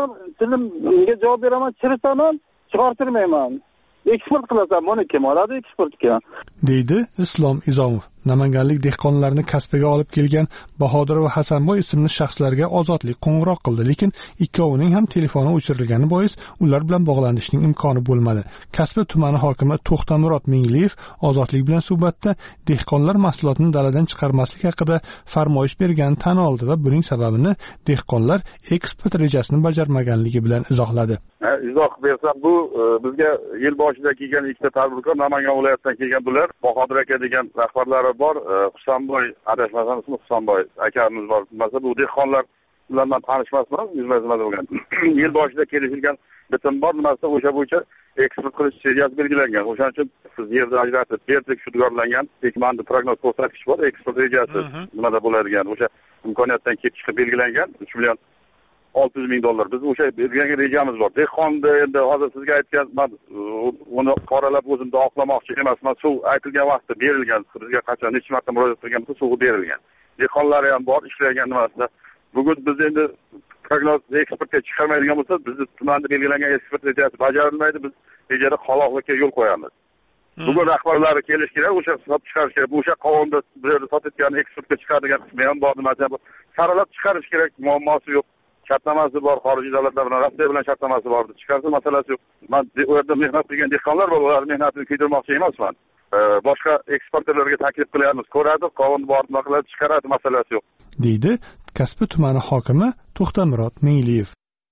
S12: javob beraman, chiritaman, chiqartirmayman. Eksport qilasan, buni kim oladi eksportga?
S2: deydi Islom Izomov. Namanganlik dehqonlarni kasbiga olib kelgan Bahodir va Hasanboy ismli shaxslarga ozodlik qo'ng'iroq qildi, lekin ikkovining ham telefoni o'chirilgani bois ular bilan bog'lanishning imkoni bo'lmadi. Kasbi tumani hokimi To'xtamurod Mingliyev ozodlik bilan suhbatda dehqonlar mahsulotni daladan chiqarmaslik haqida farmoyish berganini tan oldi va buning sababini dehqonlar eksport rejasini bajarmaganligi bilan izohladi.
S13: Izoh bersam, bu bizga yil boshida kelgan ikkita tadbirkor Namangan viloyatidan kelgan bular. Bahodir aka degan rahbarlari bor, Husanboy, adashmasam ismi Husanboy akamiz bor. Masalan, bu dehqonlar bilan men tanishmasman, yuzma-yuz bo'lgan. Yil boshida kelishilgan bitim bor, nimasi o'sha bo'yicha eksport qilish seriyasi belgilangan. O'shaning uchun siz yerda ajratib berdik, shudgorlangan tekmanda prognoz ko'rsatkich bor, eksport rejasi nimada bo'ladigan, o'sha imkoniyatdan kelib chiqib belgilangan 3 million $600,000. Biz o'sha belgilangan rejamiz bor. Dehqonni endi hozir sizga aytgan, men uni qoralab o'zimda oqlamoqchi emasman. Suv aytilgan vaqtda berilgan, bizga qachon necha marta murojaat qilganmiz, suv berilgan. Dehqonlar ham bor, ishlagan nimasida. Bugun biz endi prognoz eksportga chiqarmaydigan bo'lsa, bizni tumanda belgilangan eksport rejasi bajarilmaydi, biz rejada qoloqlikka yo'l qo'yamiz. Bugun rahbarlari kelish kerak, o'sha sotib chiqarish kerak. O'sha qovunda bu yerda sotayotgan eksportga chiqadigan qismi ham bor, nima deb saralab chiqarish kerak, muammosi yo'q. Shartnomasi bor, xorijiy davlatlar bilan Rossiya bilan shartnomasi bor. Chiqarsa masalasi yo'q. Men u yerda mehnat qilgan dehqonlar bor, ular mehnatini kuydirmoqchi emasman. Boshqa eksportyorlarga taklif qilyapmiz, ko'radi, qovun bor, nima qiladi, chiqaradi, masalasi yo'q.
S2: deydi Kasbi tumani hokimi To'xtamurod Mingliyev.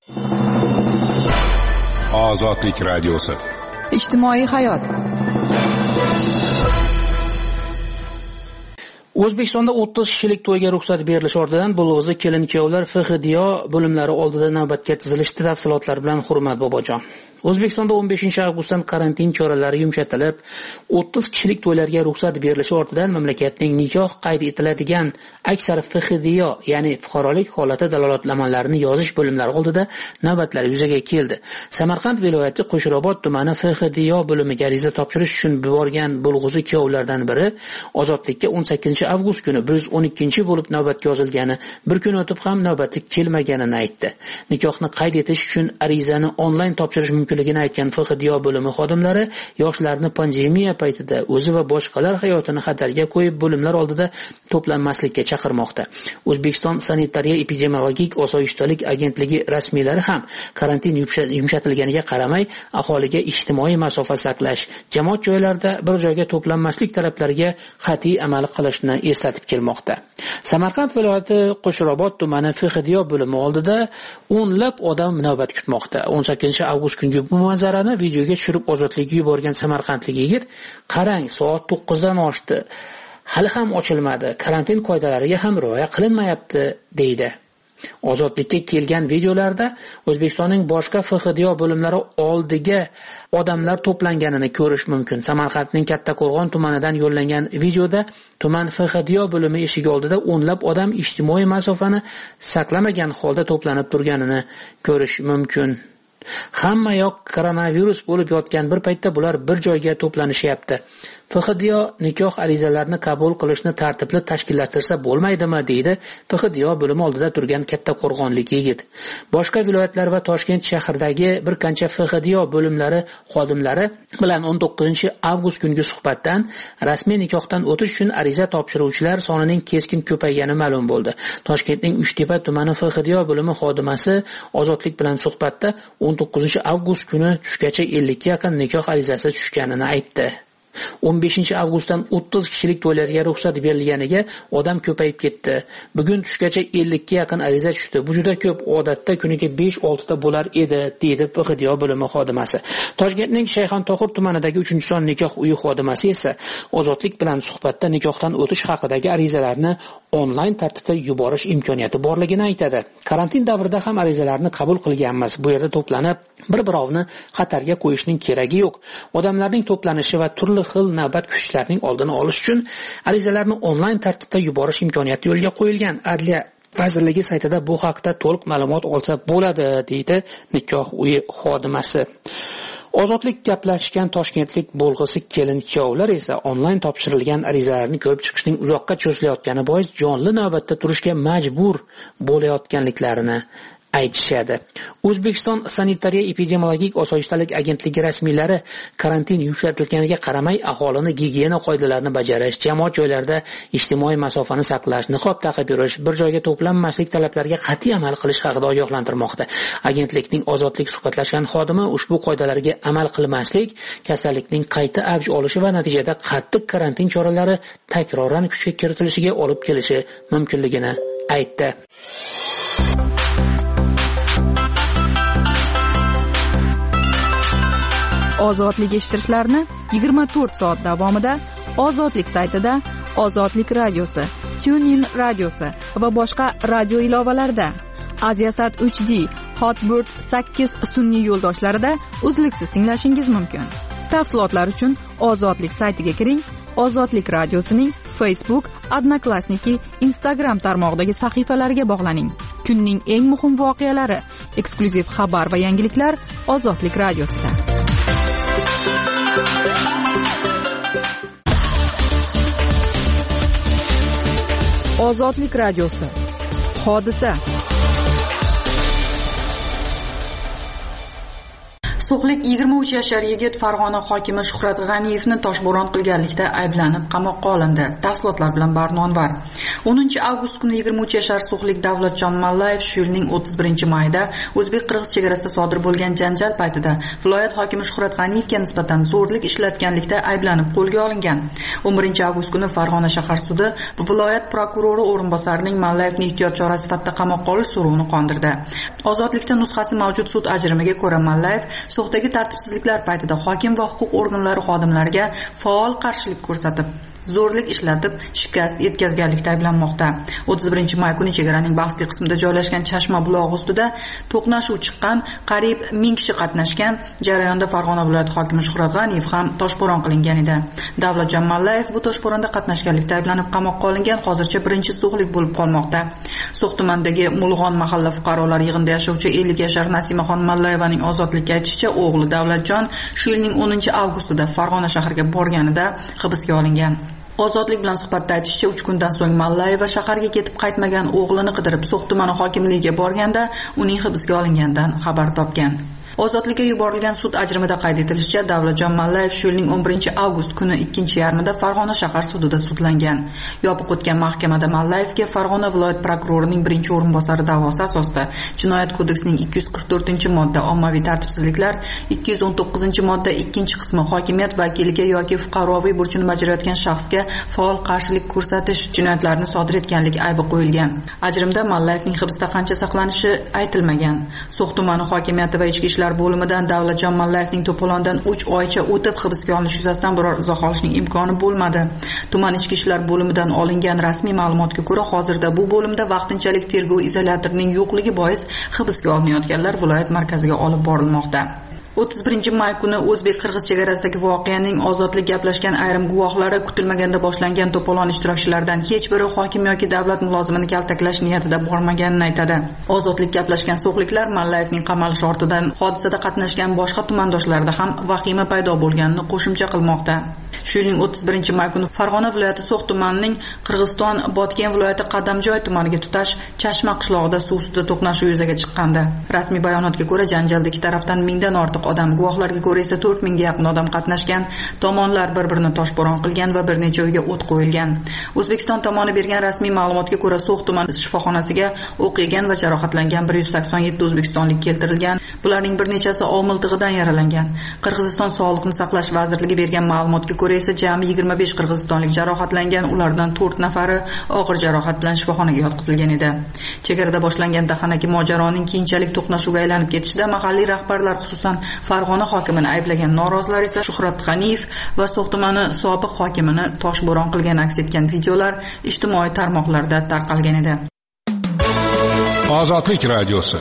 S9: Ozodlik radiosi.
S5: Ijtimoiy hayot.
S4: O'zbekistonda 30 kishilik to'yga ruxsat berilishi ortidan bulg'uzi kelin-kuyovlar FXDIO bo'limlari oldida navbatga tizilishdi. Tafsilotlar bilan Hurmat Bobojon. O'zbekistonda 15 avgustdan karantin choralari yumshatilib, 30 kishilik to'ylarga ruxsat berilishi ortidan mamlakatning nikoh qayd etiladigan aksar FXDIO, ya'ni fuqarolik holati dalolatnomalarini yozish bo'limlari oldida navbatlar yuzaga keldi. Samarqand viloyati Qo'shrobod tumani FXDIO bo'limiga ariza topshirish uchun yuborgan bulg'uzi kuyovlardan biri ozodlikka 18 avgust kuni 112 bo'lib navbatga yozilgani, bir kun o'tib ham navbati kelmaganini aytdi. Nikohni qayd etish uchun arizani onlayn topshirish mumkinligini aytgan FXDIO bo'limi xodimlari yoshlarni pandemiya paytida o'zi va boshqalar hayotini xatarga qo'yib bo'limlar oldida to'planmaslikka chaqirmoqda. O'zbekiston sanitariya epidemiologik osoyishtalik agentligi rasmiylari ham karantin yumshatilganiga qaramay aholiga ijtimoiy masofa saqlash, jamoat joylarida bir joyga to'planmaslik talablariga qat'iy amal qilishni eslatib kelmoqda. Samarqand viloyati Qo'shrobod tumani FXDIO bo'limi oldida o'nlab odam navbat kutmoqda. 18 avgust kungi bu manzarani videoga tushirib ozodlikka yuborgan samarqandlik yigit, qarang, soat 9 dan oshdi. Hali ham ochilmadi. Karantin qoidalariga ham rioya qilinmayapti, deydi. Ozodlikka kelgan videolarda O'zbekistonning boshqa FXDIO bo'limlari oldiga odamlar to'planganini ko'rish mumkin. Samarqandning Kattaqo'rg'on tumanidan yo'llangan videoda tuman FXDIO bo'limi eshigi oldida o'nlab odam ijtimoiy masofani saqlamagan holda to'planib turganini ko'rish mumkin. Hamma yoq koronavirus bo'lib yotgan bir paytda bular bir joyga to'planishyapti. FXDIO nikoh arizalarini qabul qilishni tartibli tashkillashtirsa bo'lmaydimi, deydi FXDIO bo'limi oldida turgan Kattaqo'rg'onlik yigit. Boshqa viloyatlar va Toshkent shahridagi bir qancha FXDIO bo'limlari xodimlari bilan 19 avgust kungi suhbatdan rasmiy nikohdan o'tish uchun ariza topshiruvchilar sonining keskin ko'paygani ma'lum bo'ldi. Toshkentning Uchtepa tumani FXDIO bo'limi xodimasi Ozodlik bilan suhbatda 19 avgust kuni tushgacha 50 ga yaqin nikoh arizasi tushganini aytdi. 15 avgustdan 30 kishilik to'ylarga ruxsat berilganiga odam ko'payib ketdi. Bugun tushgacha 50 ga yaqin ariza tushdi. Bu juda ko'p, odatda kuniga 5-6 ta bo'lar edi, deydi FXDIO bo'limi xodimasi. Toshkentning Shayxontohur tumanidagi 3-son nikoh uyi xodimasi esa Ozodlik bilan suhbatda nikohdan o'tish haqidagi arizalarni onlayn tartibda yuborish imkoniyati borligini aytadi. Karantin davrida ham arizalarni qabul qilganmiz. Bu yerda to'planib bir-birovni xatarga qo'yishning keragi yo'q. Odamlarning to'planishi va turli xil navbat kutishlarining oldini olish uchun arizalarni onlayn tartibda yuborish imkoniyati yo'lga qo'yilgan. Adliya vazirligi saytida bu haqda to'liq ma'lumot olsa bo'ladi, deydi nikoh uyi xodimasi. Ozodlik gaplashgan toshkentlik bo'lg'isi kelin-kuyovlar esa onlayn topshirilgan arizalarni ko'rib chiqishning uzoqqa cho'zilayotgani bois jonli navbatda turishga majbur bo'layotganliklarini aytishadi. O'zbekiston sanitariya epidemiologik osoyishtalik agentligi rasmiylari karantin yumshatilganiga qaramay aholini gigiyena qoidalarini bajarish, jamoat joylarida ijtimoiy masofani saqlash, niqob taqib yurish, bir joyga to'planmaslik talablariga qat'iy amal qilish haqida ogohlantirmoqda. Agentlikning ozodlik suhbatlashgan xodimi ushbu qoidalarga amal qilmaslik kasallikning qayta avj olishi va natijada qattiq karantin choralari takroran kuchga kiritilishiga olib kelishi mumkinligini aytdi.
S1: Ozodlik eshittirishlarni 24 soat davomida Ozodlik saytida, Ozodlik radiosi, TuneIn radiosi va boshqa radio ilovalarida, Aziasat 3D, Hotbird 8 sun'iy yo'ldoshlarida uzluksiz tinglashingiz mumkin. Tafsilotlar uchun Ozodlik saytiga kiring. Ozodlik radiosining Facebook, Odnoklassniki, Instagram tarmog'idagi sahifalariga bog'laning. Kunning eng muhim voqealari, eksklyuziv xabar va yangiliklar Ozodlik radiosida. Ozodlik radiosi. Hodisa. So'qlik 23 yoshli yigit Farg'ona hokimi Shuhrat G'aniyevni toshbo'ron qilganlikda ayblanib qamoqqa olindi. Tafsilotlar bilan Barnonvar. 10-avgust kuni 23 yoshli So'qlik Davlatjon Mallayev shu yilning 31-mayida o'zbek-qirg'iz chegarasida sodir bo'lgan janjal paytida viloyat hokimi Shuhrat G'aniyevga nisbatan zo'rlik ishlatganlikda ayblanib qo'lga olingan. 11-avgust kuni Farg'ona shahar sudi viloyat prokurori o'rinbosarining Mallayevni ehtiyot chora sifatida qamoqqa olish so'rovini qondirdi. Ozodlikda nusxasi mavjud sud ajrimiga ko'ra Mallayev So'xdagi tartibsizliklar paytida hokim va huquq organlari xodimlariga faol qarshilik ko'rsatib, zo'rlik ishlatib, shikast yetkazganlikda ayblanmoqda. 31-may kuni chegaraning bahsli qismida joylashgan Chashma bulog'i ustida to'qnashuv chiqqan, qariyb 1000 kishi qatnashgan jarayonda Farg'ona viloyati hokimi Shuhrat G'aniyev ham toshbo'ron qilingan edi. Davlatjon Mallayev bu toshbo'ronda qatnashganlikda ayblanib qamoqqa olingan, hozircha birinchi so'qlik bo'lib qolmoqda. So'x tumanidagi Mulg'on mahalla fuqarolar yig'inida yashovchi 50 yoshli Nasimaxon Mallayevaning ozodlikka aytishicha, o'g'li Davlatjon shu yilning 10-avgustida Farg'ona shahriga borganida hibsga olingan. Ozodlik bilan suhbatda aytishicha, 3 kundan so'ng Mallayeva shaharga ketib qaytmagan o'g'lini qidirib So'x tumani hokimligiga borganda uning hibsga olingandan xabar topgan. Ozodlikka yuborilgan sud ajrimida qayd etilishicha, Davlatjon Mallayev shu yilning 11-avgust kuni 2-yarmida Farg'ona shahar sudida sudlangan. Yopiq o'tgan mahkamada Mallayevga Farg'ona viloyat prokurorining birinchi o'rinbosari da'vosi asosida Jinoyat kodeksining 244-modda ommaviy tartibsizliklar, 219-modda 2-qismi hokimiyat vakiliga yoki fuqaroviy burchini bajarayotgan shaxsga faol qarshilik ko'rsatish jinoyatlarini sodir etganlik aybi qo'yilgan. Ajrimda Mallayevning hibsda qancha saqlanishi aytilmagan. So'x tumani hokimiyati va ichki ishlar bo'limidan Davlatjon Mallayevning to'polondan 3 oycha o'tib hibsga olinish yuzasidan biror izoh olishning imkoni bo'lmadi. Tuman ichki ishlar bo'limidan olingan rasmiy ma'lumotga ko'ra, hozirda bu bo'limda vaqtinchalik tergov izolyatorining yo'qligi bois hibsga olinayotganlar viloyat markaziga olib borilmoqda. 31-may kuni o'zbek-qirg'iz chegarasidagi voqeaning ozodlik gaplashgan ayrim guvohlari kutilmaganda boshlangan to'polon ishtirokchilaridan hech biri hokim yoki davlat mulozimini kaltaklash niyatida bormaganini aytadi. Ozodlik gaplashgan so'qliklar Mallayevning qamalishi ortidan hodisada qatnashgan boshqa tumandoshlarda ham vahima paydo bo'lganini qo'shimcha qilmoqda. Shu yilning 31-may kuni Farg'ona viloyati So'x tumanining Qirg'iziston Botken viloyati Qadamjoy tumaniga tutash Chashma qishlog'ida suv ustida to'qnashuv yuzaga chiqqandi. Rasmiy bayonotga ko'ra, janjalda ikki tarafdan 1000 dan ortiq odam, guvohlarga ko'ra esa 4000 ga yaqin odam qatnashgan. Tomonlar bir-birini toshbo'ron qilgan va bir necha uyga o't qo'yilgan. O'zbekiston tomoni bergan rasmiy ma'lumotga ko'ra, So'x tumani shifoxonasiga o'q yegan va jarohatlangan 187 o'zbekistonlik keltirilgan. Bularning bir nechasi ov miltig'idan yaralangan. Qirg'iziston Sog'liqni saqlash vazirligi bergan ma'lumotga ko'ra esa jami 25 qirg'izistonlik jarohatlangan, ulardan 4 nafari og'ir jarohat bilan shifoxonaga yotqizilgan edi. Chegarada boshlangan dahanaki mojaroning keyinchalik to'qnashuvga aylanib ketishida mahalliy rahbarlar, xususan Farg'ona hokimini ayblagan norozilar esa Shuhrat G'aniyev va So'x tumani sobiq hokimini toshbo'ron qilgan aks etgan videolar ijtimoiy tarmoqlarda tarqalgan edi.
S9: Ozodlik radiosi.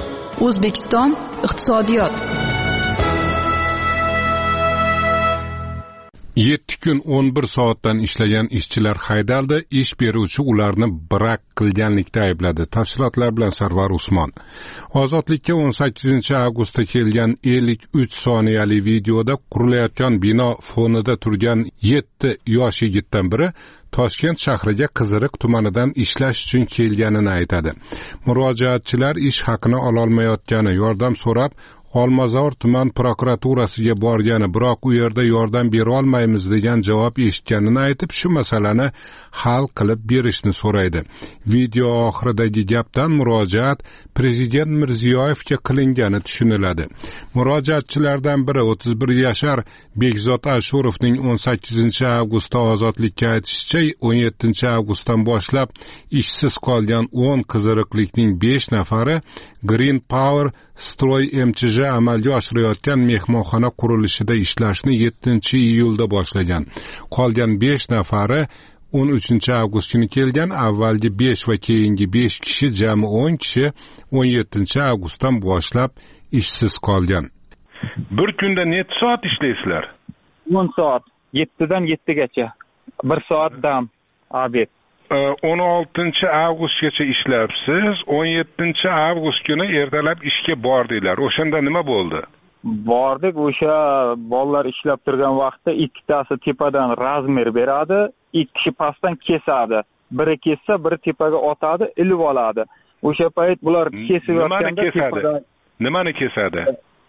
S5: O'zbekiston iqtisodiyot.
S9: 7 kun 11 soatdan ishlagan ishchilar haydaldi, ish beruvchi ularni brak qilganlikda aybladi. Tafsilotlar bilan Sarvar Usmon. Ozodlikka 18-avgustda kelgan 53 soniyali videoda qurilayotgan bino fonida turgan 7 yosh yigitdan biri Toshkent shahriga Qiziriq tumanidan ishlash uchun kelganini aytadi. Murojaatchilar ish haqini ola olmayotgani, yordam so'rab Olmazor tuman prokuraturasiga borgani, biroq u yerda yordam bera olmaymiz degan javob eshitganini aytib, shu masalani hal qilib berishni so'raydi. Video oxiridagi gapdan murojaat Prezident Mirziyoyevga qilingani tushuniladi. Murojaatchilardan biri 31 yashar Bekzod Ashurovning 18-avgustda ozodlikka aytishicha, 17-avgustdan boshlab ishsiz qolgan 10 qiziriqlikning 5 nafari Green Power Stroy MCJ amalga oshirayotgan mehmonxona qurilishida ishlashni 7-iyulda boshlagan. Qolgan 5 nafari 13-avgust kuni kelgan. Avvalgi 5 va keyingi 5 kishi, jami 10 kishi 17-avgustdan boshlab ishsiz qolgan.
S14: Bir kunda necha soat ishlaysizlar?
S12: 10 soat, 7dan 7gacha. 1 soat dam, obed.
S14: 16-avgustgacha ishlabsiz, 17-avgust kuni ertalab ishga bordinglar. O'shanda nima bo'ldi?
S12: Bordik, o'sha bolalar ishlab turgan vaqtda ikkitasi tepadan razmer beradi, ikki kishi pastdan kesadi. Biri kessa, biri tepaga otadi, ilib oladi. O'sha payt bular kesib yotganda tepadan
S14: nimani kesadi?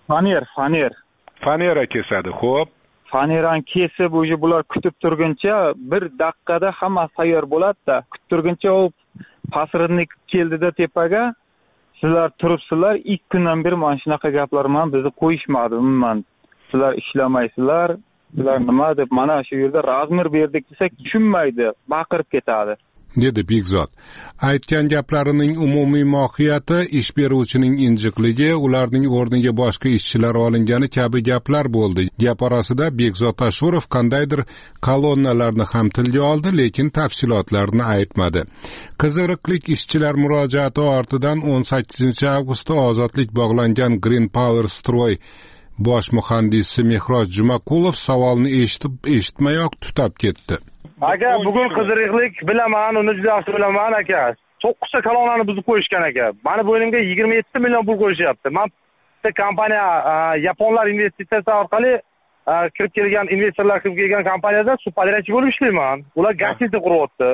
S14: Fanera kesadi, xo'p.
S12: Fanerani kesib, o'sha bular kutib turguncha 1 daqiqada hammasi tayyor bo'ladi-da. Kutib turguncha u pasridnik keldida tepaga, sizlar turibsizlar, 2 kundan beri mana shunaqa gaplar bilan bizni qo'yishmadi umuman. Sizlar ishlamaysizlar, sizlar nima deb mana shu yerda razmer berdik desak tushunmaydi, baqirib ketadi.
S9: dedi Bekzod. Aytgan gaplarining umumiy mohiyati ish beruvchining injiqligi, ularning o'rniga boshqa ishchilar olingani kabi gaplar bo'ldi. Gap orasida Bekzod Ashurov qandaydir kolonnalarni ham tilga oldi, lekin tafsilotlarni aytmadi. Qiziriqlik ishchilar murojaati ortidan 18-avgustda ozodlik bog'langan Green Power Stroy bosh muhandisi Mehroj Jumakulov savolni eshitmayoq tutab ketdi.
S11: Aka, bugun qiziriqlik bilaman, uni juda yaxshi bilaman aka. 9 ta kolonnani buzib qo'yishgan aka. Meni bo'ynimga 27 million pul qo'yishyapti. Men bitta kompaniya yaponlar investitsiyasi orqali kirib kelgan investorlar kirib kelgan kompaniyada subpodrachnik bo'lib ishlayman. Ular gazetni quryapti.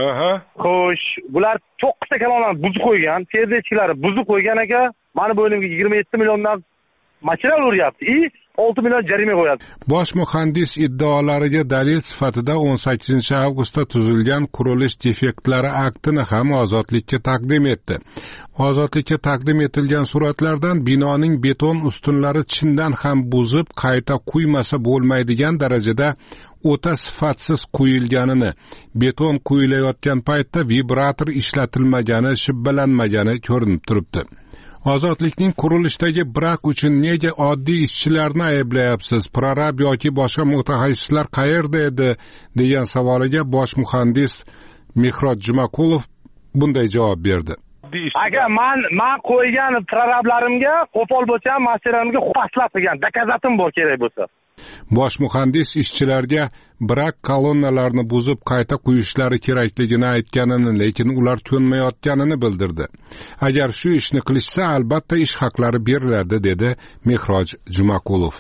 S11: Xo'sh, bular 9 ta kolonnani buzib qo'ygan, terdechkilari buzib qo'ygan aka. Meni bo'ynimga 27 milliondan material o'ryapti. 6 million jarima qo'yadi.
S9: Bosh muhandis iddaolariga dalil sifatida 18-avgustda tuzilgan qurilish defektlari aktini ham ozodlikka taqdim etdi. Ozodlikka taqdim etilgan suratlardan binoning beton ustunlari chindan ham buzib qayta quymasa bo'lmaydigan darajada o'ta sifatsiz quyilganini, beton quyilayotgan paytda vibrator ishlatilmagani, shibbalanmagani ko'rinib turibdi. Ozodlikning qurilishdagi brak uchun nega oddiy ishchilarni ayblayapsiz? Prorab yoki boshqa mutaxassislar qayerda edi? degan savoliga bosh muhandis Mehroj Jumakulov bunday javob berdi.
S11: Aka, men qo'ygan prorablarimga qo'pol bo'lsa ham masalarimga xuslat qilgan, dokazatim bor kerak bo'lsa.
S9: Bosh muhandis ishchilarga brak kolonnalarni buzib qayta quyishlari kerakligini aytganini, lekin ular ko'nmayotganini bildirdi. Agar shu ishni qilishsa, albatta ish haqlari beriladi, dedi Mehroj Jumakulov.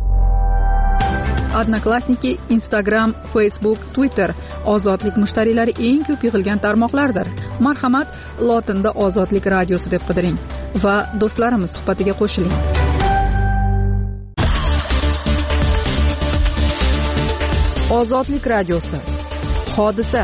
S5: Odnoklassniki, Instagram, Facebook, Twitter ozodlik mushtariylari eng ko'p yig'ilgan tarmoqlardir. Marhamat, lotinda Ozodlik radiosi deb qidiring va do'stlarimiz suhbatiga qo'shiling. Ozodlik radiosi. Hodisa.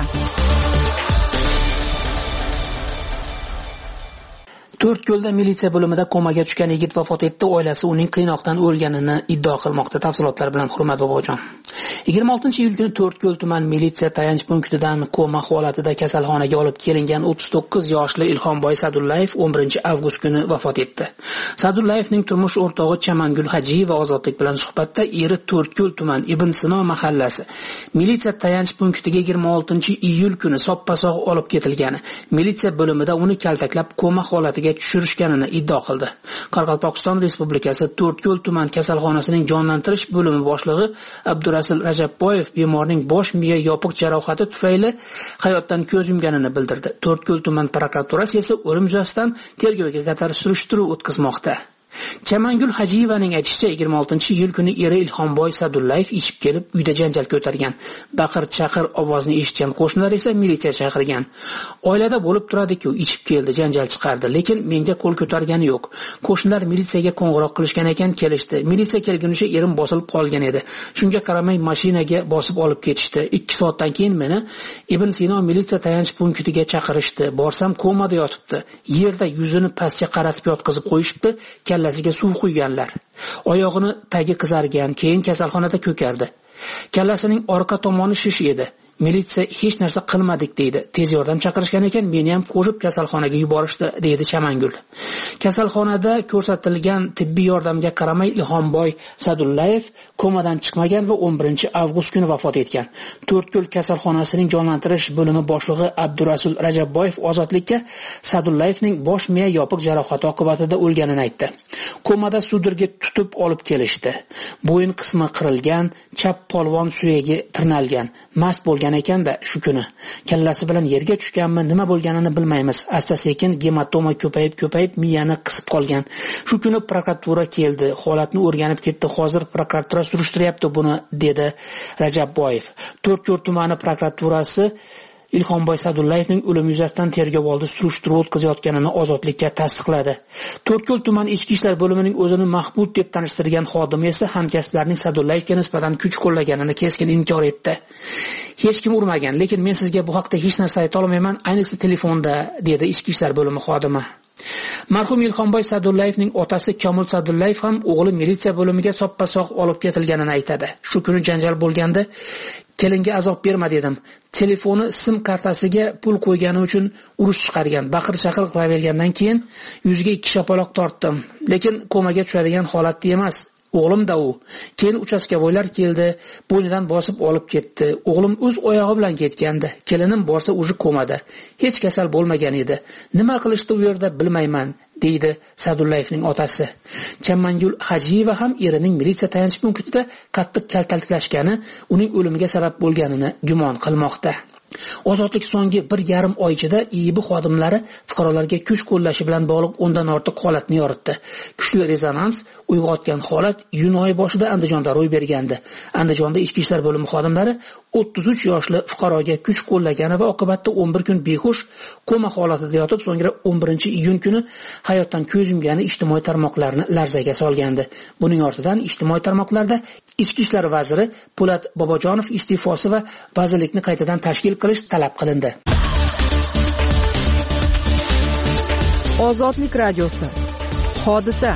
S4: 4 militsiya bo'limida komaga tushgan yigit vafot etdi. Oilasi uning qiynoqdan o'lganini iddao qilmoqda. Tafsilotlar bilan Hurmat Bobojon. 26-iyul kuni 4 tuman militsiya tayanch punktidan koma holatida kasalxonaga olib kelingan 39 yoshli Ilhomboy Sadullayev 11-avgust kuni vafot etdi. Sadullayevning turmush o'rtog'i Chamangul Hajiyeva Ozodlik bilan suhbatda eri 4 tuman Ibn Sino mahallasi militsiya tayanch punktiga 26-iyul kuni soppa-sog' olib ketilgani, militsiya bo'limida uni kaltaklab koma holatiga tushirishganini iddao qildi. Qoraqalpog'iston Respublikasi 4 tuman kasalxonasining jonlantirish bo'limi boshlig'i Abdurasul Abdurasul Rajabboyev bemorning bosh miya yopiq jarohati tufayli hayotdan ko'z yumganini bildirdi. To'rtko'l tuman prokuraturasi esa o'lim yuzasidan tergovga qadar surishtiruv o'tkazmoqda. Chamangul Hajiyevaning aytishicha, 26-iyul kuni eri Ilhomboy Sadullayev ichib kelib uyda janjal ko'targan. Baqir-chaqir ovozni eshitgan qo'shnilar esa militsiya chaqirgan. Oilada bo'lib turadi-ku, ichib keldi, janjal chiqardi, lekin menga qo'l ko'targani yo'q. Qo'shnilar militsiyaga qo'ng'iroq qilishgan ekan, kelishdi. Militsiya kelgunicha erim bosilib qolgan edi. Shunga qaramay mashinaga bosib olib ketishdi. 2 soatdan keyin meni Ibn Sino militsiya tayanch punktiga chaqirishdi. Borsam komada yotibdi. Yerda yuzini pastga qaratib yotqizib qo'yishibdi. Kallasiga suv quyganlar. Oyog'ini tagi qizargan, keyin kasalxonada ko'kardi. Kallasining orqa tomoni shish edi. Militsiya hech narsa qilmadik deydi. Tez yordam chaqirishgan ekan, meni ham qo'shib kasalxonaga yuborishdi, deydi Chamangul. Kasalxonada ko'rsatilgan tibbiy yordamga qaramay Ilhomboy Sadullayev komadan chiqmagan va 11-avgust kuni vafot etgan. To'rtko'l kasalxonasining jonlantirish bo'limi boshlig'i Abdurasul Rajabboyev ozodlikka Sadullayevning bosh miya yopiq jarohati oqibatida o'lganini aytdi. Komada sudirga tutib olib kelishdi. Bo'yin qismi qirilgan, chap polvon suyagi tirnalgan. Mast bo'lgan ekanda shu kuni kallasi bilan yerga tushganmi, nima bo'lganini bilmaymiz. Asta-sekin gematoma ko'payib miyani qisib qolgan. Shu kuni prokuratura keldi, holatni o'rganib ketdi. Hozir prokuratura surishtiryapti buni, dedi Rajabboyev. To'rtko'l tumani prokuraturasi Ilhomboy Sadullayevning o'limi yuzasidan tergov oldi surishtiruv o'tkazayotganini ozodlikka tasdiqladi. To'rtko'l tuman ichki ishlar bo'limining o'zini mahbub deb tanishtirgan xodimi esa hamkasblarining Sadullayevga nisbatan kuch qo'llaganini keskin inkor etdi. Hech kim urmagan, lekin men sizga bu haqda hech narsa ayta olmayman, ayniqsa telefonda, dedi ichki ishlar bo'limi xodimi. Marhum Ilhomboy Sadullayevning otasi Kamol Sadullayev ham o'g'li militsiya bo'limiga soppa-sog' olib ketilganini aytadi. Shu kuni janjal bo'lganda kelinga azob berma dedim. Telefoni sim kartasiga pul qo'ygani uchun urush chiqargan. Baqir-chaqir qilavergandan keyin yuziga 2 shapaloq tortdim. Lekin komaga tushadigan holatda emas. O'g'lim da u. Keyin uchastkavoylar keldi, bo'ynidan bosib olib ketdi. O'g'lim o'z oyog'i bilan ketgandi. Kelinim borsa o'zi komada. Hech kasal bo'lmagan edi. Nima qilishdi u yerda bilmayman, deydi Sadullayevning otasi. Chamangul Hajiyeva ham erining militsiya tayanch punktida qattiq kaltaklashgani uning o'limiga sabab bo'lganini gumon qilmoqda. Ozodlik so'nggi 1,5 oy ichida IIB xodimlari fuqarolarga kuch qo'llashi bilan bog'liq 10 dan ortiq holatni yoritdi. Kuchli rezonans uyg'otgan holat iyun oyi boshida Andijonda ro'y bergandi. Andijonda ichki ishlar bo'limi xodimlari 33 yoshli fuqaroga kuch qo'llagani va oqibatda 11 kun behush koma holatida yotib, so'ngra 11-iyun kuni hayotdan ko'z yumgani ijtimoiy tarmoqlarni larzaga solgandi. Buning ortidan ijtimoiy tarmoqlarda ichki ishlar vaziri Po'lat Bobojonov iste'fosi va vazirlikni qaytadan tashkil qilish talab qilindi.
S5: Ozodlik radiosi. Hodisa.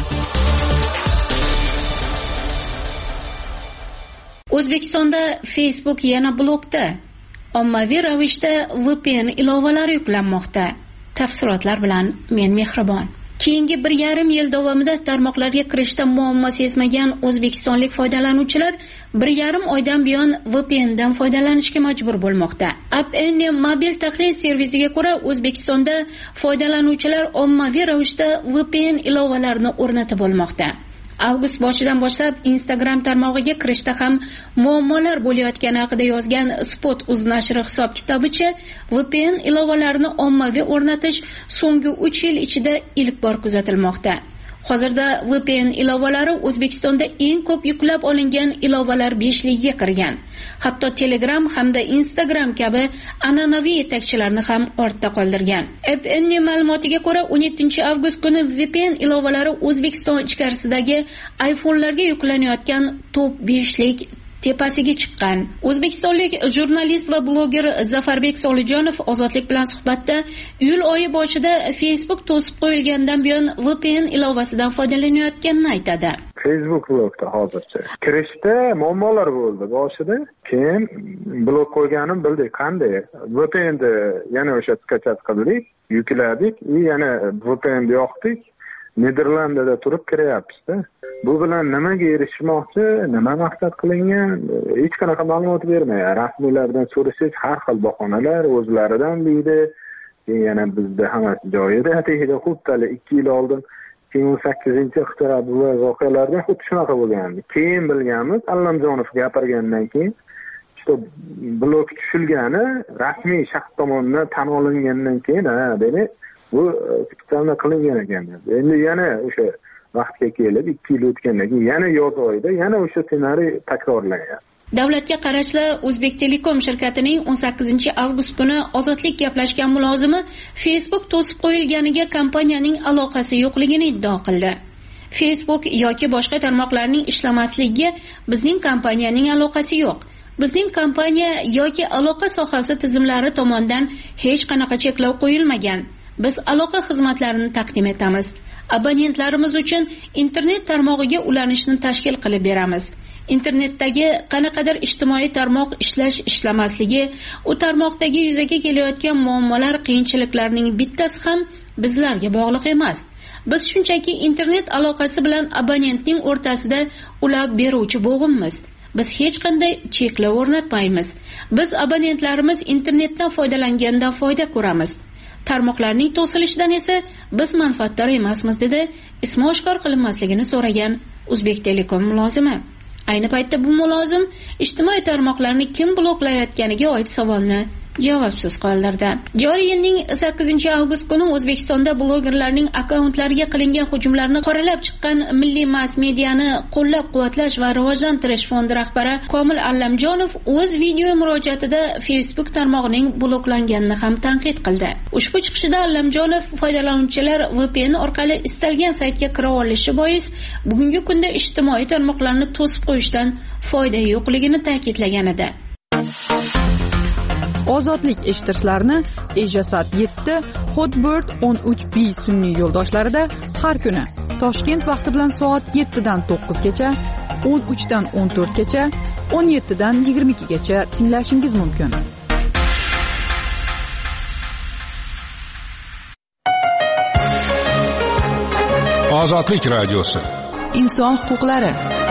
S15: O'zbekistonda Facebook yana blokda. Ommaviy ravishda VPN ilovalari yuklanmoqda. Tafsilotlar bilan men Mehribon. Keyingi 1,5 yil davomida tarmoqlarga kirishda muammo sezmagan o'zbekistonlik foydalanuvchilar 1,5 oydan buyon VPN dan foydalanishga majbur bo'lmoqda. AppN mobil tahlil servisiga ko'ra, O'zbekistonda foydalanuvchilar ommaviy ravishda VPN ilovalarini o'rnatib olmoqda. Avgust boshidan boshlab Instagram tarmog'iga kirishda ham muammolar bo'layotgani haqida yozgan Spot.uz nashri hisob-kitobicha, VPN ilovalarini ommaviy o'rnatish so'nggi 3 yil ichida ilk bor kuzatilmoqda. Hozirda VPN ilovalari O'zbekistonda eng ko'p yuklab olingan ilovalar 5ligiga kirgan. Hatto Telegram hamda Instagram kabi an'anaviy yetakchilarni ham ortda qoldirgan. AppN ma'lumotiga ko'ra, 17-avgust kuni VPN ilovalari O'zbekiston ichkarisidagi iPhone'larga yuklanayotgan top 5lik tepasiga chiqqan. O'zbekistonlik jurnalist va bloger Zafarbek Solijonov Ozodlik bilan suhbatda iyul oyi boshida Facebook to'sib qo'yilgandan buyon VPN ilovasidan foydalanayotganini aytadi.
S16: Facebook blokda hozircha. Kirishda muammolar bo'ldi boshida, keyin blok qo'yganim bildik. Qanday? VPN'ni yana o'sha skachat qildik, yukladik, yana VPN'ni yoqdik. Niderlandiyada turib kiryapmiz-da. Bu bilan nimaga erishmoqchi, nima maqsad qilingan, hech qanaqa ma'lumot bermaydi. Rasmiylardan so'rasangiz har xil bahonalar o'zlaridan deydi. Yana bizda hammasi joyida, deydi. Xo'ptali 2 yil oldin 2018 ixtirob voqealarda xuddi shunaqa bo'lgandi. Keyin bilganmiz, Allamjonov gapirgandan keyin blok tushilgani rasmiy shaxs tomonidan tan olingandan keyin dedi bu spesialni qilingan ekan. Endi yana o'sha vaqtga kelib 2 yil o'tgandan keyin yana yoz oyida yana o'sha ssenariy takrorlangan.
S15: Davlatga qarashli O'zbek Telekom shirkatining 18 avgust kuni ozodlik gaplashgan mulozimi Facebook to'sib qo'yilganiga kompaniyaning aloqasi yo'qligini iddao qildi. Facebook yoki boshqa tarmoqlarning ishlamasligiga bizning kompaniyaning aloqasi yo'q. Bizning kompaniya yoki aloqa sohasi tizimlari tomonidan hech qanaqa cheklov qo'yilmagan. Biz aloqa xizmatlarini taqdim etamiz. Abonentlarimiz uchun internet tarmog'iga ulanishni tashkil qilib beramiz. Internetdagi qanaqadir ijtimoiy tarmoq ishlamasligi, u tarmoqdagi yuzaga kelayotgan muammolar, qiyinchiliklarning bittasi ham bizlarga bog'liq emas. Biz shunchaki internet aloqasi bilan abonentning o'rtasida ulab beruvchi bo'g'inmiz. Biz hech qanday cheklov o'rnatmaymiz. Biz abonentlarimiz internetdan foydalanganda foyda ko'ramiz. Tarmoqlarning to'silishidan esa biz manfaatdor emasmiz, dedi ismi oshkor qilinmasligini so'ragan O'zbek Telekom mulozimi. Ayni paytda bu mulozim ijtimoiy tarmoqlarni kim bloklayotganiga oid savolni javobsiz qoldirdi. Joriy yilning 8-avgust kuni O'zbekistonda blogerlarning akkauntlariga qilingan hujumlarni qoralab chiqqan Milliy mass mediani qo'llab-quvvatlash va rivojlantirish fondi rahbari Komil Allamjonov o'z video murojaatida Facebook tarmog'ining bloklanganini ham tanqid qildi. Ushbu chiqishida Allamjonov foydalanuvchilar VPN orqali istalgan saytga kira olishi bois bugungi kunda ijtimoiy tarmoqlarni to'sib qo'yishdan foyda yo'qligini ta'kidlagan edi.
S5: Ozodlik eshittirishlarni Ejasat 7, Hotbird 13B sun'iy yo'ldoshlarida har kuni Toshkent vaqti bilan soat 7 dan 9 gacha, 13 dan 14 gacha, 17 dan 22 gacha tinglashingiz mumkin.
S9: Ozodlik radiosi.
S5: Inson huquqlari.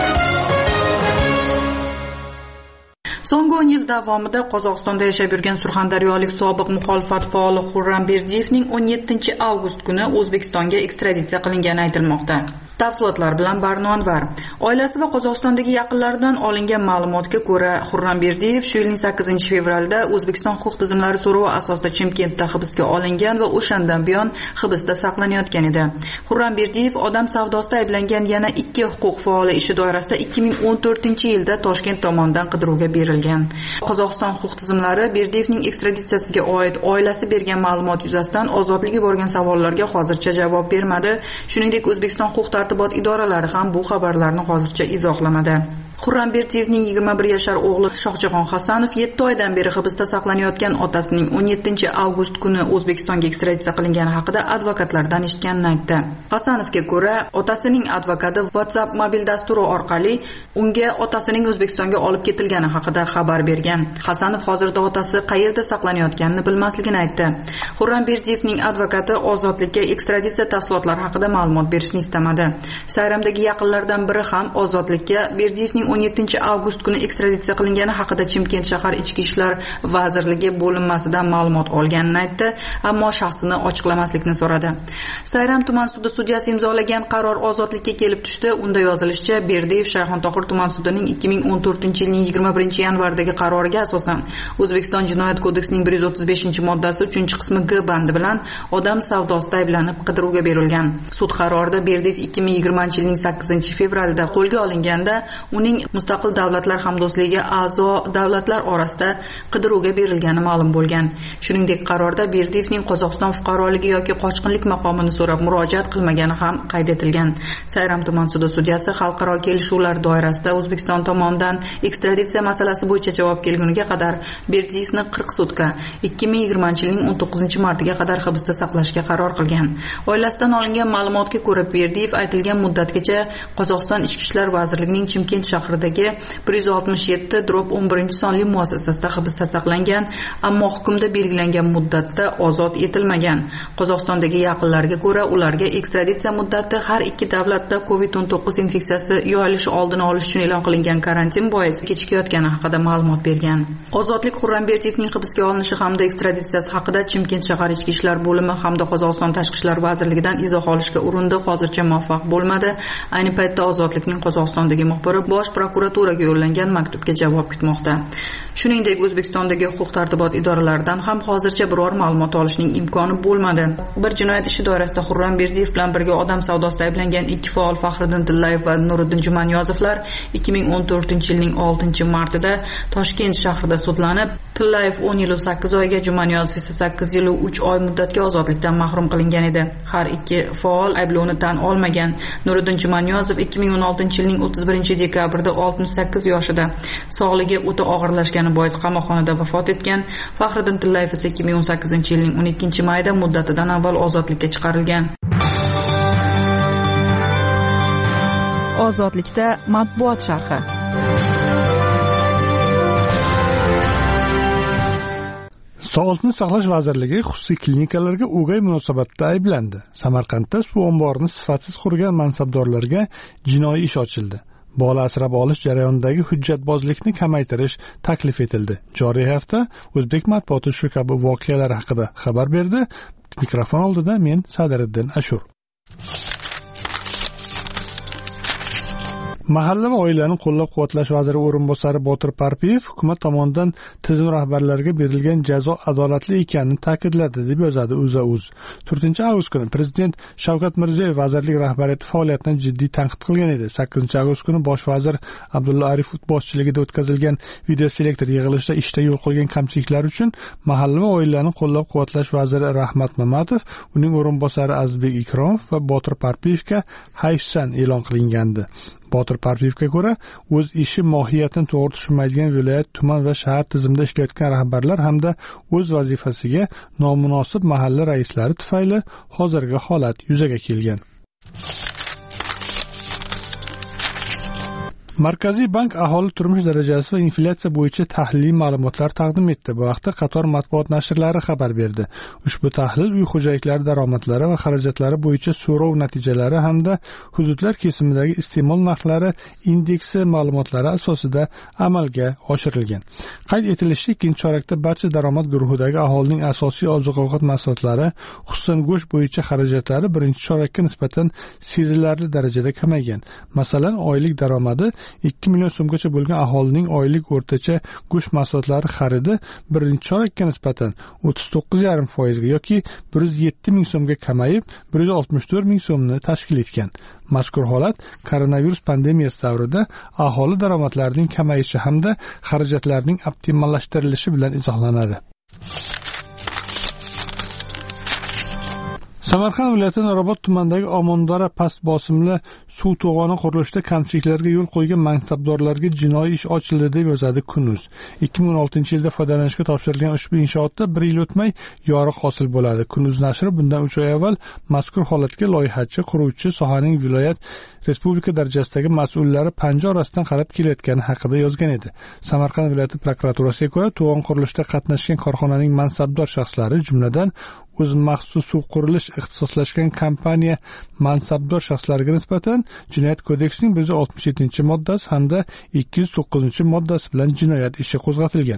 S5: So'nggi 10 yil davomida Qozog'istonda yashab yurgan surxondaryolik sobiq muxolifat faoli Xurram Berdiyevning 17-avgust kuni O'zbekistonga ekstraditsiya qilingani aytilmoqda. Tafsilotlar bilan Barno Anvar. Oilasi va Qozog'istondagi yaqinlaridan olingan ma'lumotga ko'ra, Xurram Berdiyev shu yilning 8-fevralda O'zbekiston huquq tizimlari so'rovi asosida Chimkentda hibsga olingan va o'shandan buyon hibsda saqlanayotgan edi. Xurram Berdiyev odam savdosida ayblangan yana 2 huquq faoli ishi doirasida 2014-yilda Toshkent tomonidan qidiruvga berilgan. Qozog'iston huquq tizimlari Berdiyevning ekstraditsiyasiga oid oilasi bergan ma'lumot yuzasidan ozodlik yuborgan savollarga hozircha javob bermadi. Shuningdek, O'zbekiston huquq tartibot idoralari ham bu xabarlarni hozircha izohlamadi. Xurram Berdiyevning 21 yashar o'g'li Shohjahon Hasanov 7 oydan beri hibsda saqlanayotgan otasining 17-avgust kuni O'zbekistonga ekstraditsiya qilingani haqida advokatlardan eshitganini aytdi. Hasanovga ko'ra, otasining advokati WhatsApp mobil dasturi orqali unga otasining O'zbekistonga olib ketilgani haqida xabar bergan. Hasanov hozirda otasi qayerda saqlanayotganini bilmasligini aytdi. Xurram Berdiyevning advokati ozodlikka ekstraditsiya tafsilotlari haqida ma'lumot berishni istamadi. Sayramdagi yaqinlardan biri ham ozodlikka Berdiyevning 17-avgust kuni ekstraditsiya qilingani haqida Chimkent shahar ichki ishlar vazirligi bo'linmasidan ma'lumot olganini aytdi, ammo shaxsini ochiqlamaslikni so'radi. Sayram tuman sudi sudyasi imzolagan qaror ozodlikka kelib tushdi. Unda yozilishicha, Berdiyev Shayxontohur tuman sudining 2014-yilning 21-yanvardagi qaroriga asosan O'zbekiston Jinoyat kodeksining 135-moddasi 3-qismi G bandi bilan odam savdosida ayblanib qidiruvga berilgan. Sud qarorida Berdiyev 2020-yilning 8-fevralida qo'lga olinganda uning mustaqil davlatlar hamdo'stligiga a'zo davlatlar orasida qidiruvga berilgani ma'lum bo'lgan. Shuningdek, qarorda Berdiyevning Qozog'iston fuqaroligi yoki qochqinlik maqomini so'rab murojaat qilmagani ham qayd etilgan. Sayram tuman sudi sudyasi xalqaro kelishuvlar doirasida O'zbekiston tomonidan ekstraditsiya masalasi bo'yicha javob kelguniga qadar Berdiyevni 40 sutka 2020-yilning 19-martiga qadar hibsda saqlashga qaror qilgan. Oilasidan olingan ma'lumotga ko'ra, Berdiyev aytilgan muddatgacha Qozog'iston Ichki ishlar vazirligining Chimkent shahri shahridagi 167/11 sonli muassasasida hibsda saqlangan, ammo hukmda belgilangan muddatda ozod etilmagan. Qozog'istondagi yaqinlariga ko'ra, ularga ekstraditsiya muddati har ikki davlatda COVID-19 infeksiyasi yoyilishi oldini olish uchun e'lon qilingan karantin bois kechikayotgani haqida ma'lumot bergan. Ozodlik Xurramberdiyevning hibsga olinishi hamda ekstraditsiyasi haqida Chimkent shahar ichki ishlar bo'limi hamda Qozog'iston tashqi ishlar vazirligidan izoh olishga urindi, hozircha muvaffaq bo'lmadi. Ayni paytda Ozodlikning Qozog'istondagi muxbiri Bosh prokuraturaga yo'llangan maktubga javob kutmoqda. Shuningdek, O'zbekistondagi huquq-tartibot idoralaridan ham hozircha biror ma'lumot olishning imkoni bo'lmadi. Bir jinoyat ishi doirasida Xurramberdiyev bilan birga odam savdosida ayblangan ikki faol Faxriddin Tillayev va Nuriddin Jumaniyozovlar 2014-yilning 6-martida Toshkent shahrida sudlanib, Tillayev 10 yil 8 oyga, Jumaniyozov esa 8 yil 3 oy muddatga ozodlikdan mahrum qilingan edi. Har ikki faol ayblovni tan olmagan. Nuriddin Jumaniyozov 2016-yilning 31-dekabrida 68 yoshida sog'ligi o'ta og'irlashgani bois qamoqxonada vafot etgan. Faxriddin Tillayev esa 2018-yilning 12-mayida muddatidan avval ozodlikka chiqarilgan.
S1: Ozodlikda matbuot sharhi.
S2: Sog'liqni saqlash vazirligi xususiy klinikalarga o'gay munosabatda ayblandi. Samarqandda suv omborini sifatsiz qurgan mansabdorlarga jinoiy ish ochildi. Bola asrab olish jarayonidagi hujjatbozlikni kamaytirish taklif etildi. Joriy hafta O'zbek matbuoti shu kabi voqealar haqida xabar berdi. Mikrofon oldida men Sadiriddin Ashur. Mahalla va oilani qo'llab-quvvatlash vaziri o'rinbosari Botir Parpiyev hukumat tomonidan tizim rahbarlariga berilgan jazo adolatli ekanini ta'kidladi, deb yozadi O'zA-uz. 4-avgust kuni Prezident Shavkat Mirziyoyev vazirlik rahbariyati faoliyatini jiddiy tanqid qilgan edi. 8-avgust kuni bosh vazir Abdulla Aripov boshchiligida o'tkazilgan videoselektor yig'ilishida ishda yo'l qo'ygan kamchiliklar uchun mahalla va oilani qo'llab-quvvatlash vaziri Rahmat Mamatov, uning o'rinbosari Azizbek Ikromov va Botir Parpiyevga hayfsan e'lon qilingandi. Botir Parpiyevga ko'ra, o'z ishi mohiyatini to'g'ri tushunmaydigan viloyat, tuman va shahar tizimida ishlayotgan rahbarlar hamda o'z vazifasiga nomunosib mahalla raislari tufayli hozirgi holat yuzaga kelgan. Markaziy bank aholi turmush darajasi va inflyatsiya bo'yicha tahliliy ma'lumotlar taqdim etdi. Bu haqda qator matbuot nashrlari xabar berdi. Ushbu tahlil uy xo'jaliklari daromadlari va xarajatlari bo'yicha so'rov natijalari hamda hududlar kesimidagi iste'mol narxlari indeksi ma'lumotlari asosida amalga oshirilgan. Qayd etilishicha, ikkinchi chorakda barcha daromad guruhidagi aholining asosiy oziq-ovqat mahsulotlari, xususan go'sht bo'yicha xarajatlari birinchi chorakka nisbatan sezilarli darajada kamaygan. Masalan, oylik daromadi 2 million so'mgacha bo'lgan aholining oylik o'rtacha go'sht mahsulotlari xaridi birinchi chorakka nisbatan 39,5% ga yoki 107 ming so'mga kamayib, 164 ming so'mni tashkil etgan. Mazkur holat koronavirus pandemiyasi davrida aholi daromadlarining kamayishi hamda xarajatlarning optimallashtirilishi bilan izohlanadi. Samarqand viloyati Nurobod tumanidagi Omondora past bosimli suv to'g'oni qurilishida kamchiliklarga yo'l qo'ygan mansabdorlarga jinoiy ish ochildi, deb yozadi Kunuz. 2016-yilda foydalanishga topshirilgan ushbu inshootda 1 yil o'tmay yoriq hosil bo'ladi. Kunuz nashri bundan 3 oy avval mazkur holatga loyihachi, quruvchi, sohaning viloyat, respublika darajasidagi mas'ullari panja orasidan qarab kelayotgani haqida yozgan edi. Samarqand viloyati prokuraturasiga ko'ra, to'g'on qurilishida qatnashgan korxonaning mansabdor shaxslari, jumladan o'z maxsus suv qurilish ixtisoslashgan kompaniya mansabdor shaxslariga nisbatan Jinoyat kodeksining 167-moddasi hamda 209-moddasi bilan jinoyat ishi qo'zg'atilgan.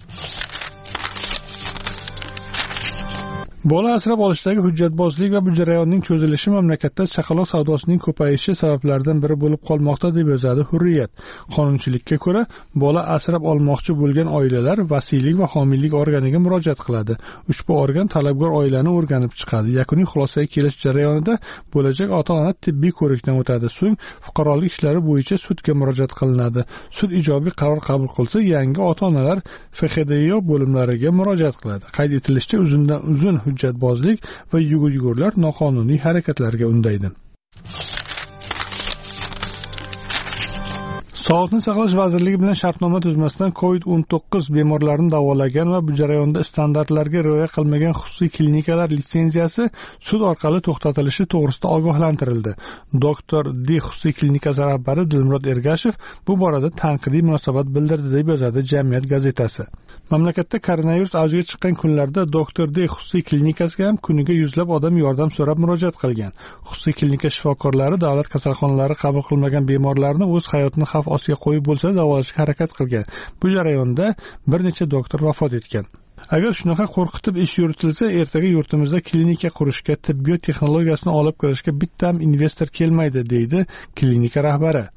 S2: Bola asrab olishdagi hujjatbozlik va bu jarayonning cho'zilishi mamlakatda chaqaloq savdosining ko'payishi sabablaridan biri bo'lib qolmoqda, deb yozadi Hurriyat. Qonunchilikka ko'ra, bola asrab olmoqchi bo'lgan oilalar vasiylik va homiylik organiga murojaat qiladi. Ushbu organ talabgor oilani o'rganib chiqadi. Yakuniy xulosaga kelish jarayonida bo'lajak ota-ona tibbiy ko'rikdan o'tadi. So'ng fuqarolik ishlari bo'yicha sudga murojaat qilinadi. Sud ijobiy qaror qabul qilsa, yangi ota-onalar FXDYO bo'limlariga murojaat qiladi. Qayd etilishicha, uzundan uzun hujjatbozlik va yugur-yugurlar noqonuniy harakatlarga undaydi. Sog'liqni saqlash vazirligi bilan shartnoma tuzmasdan COVID-19 bemorlarini davolagan va bu jarayonda standartlarga rioya qilmagan xususiy klinikalar litsenziyasi sud orqali to'xtatilishi to'g'risida ogohlantirildi. Doktor D xususiy klinikasi rahbari Dilmurod Ergashev bu borada tanqidiy munosabat bildirdi deb yozadi Jamiyat gazetasi. Mamlakatda koronavirus avjiga chiqqan kunlarda Doktor D xususiy klinikasiga ham kuniga yuzlab odam yordam so'rab murojaat qilgan. Xususiy klinika shifokorlari davlat kasalxonalari qabul qilmagan bemorlarni o'z hayotini xavf ostiga qo'yib bo'lsa davolashga harakat qilgan. Bu jarayonda bir necha doktor vafot etgan. Agar shunaqa qo'rqitib ish yuritilsa, ertaga yurtimizda klinika qurishga, tibbiyot texnologiyasini olib kirishga bitta ham investor kelmaydi, deydi klinika rahbari.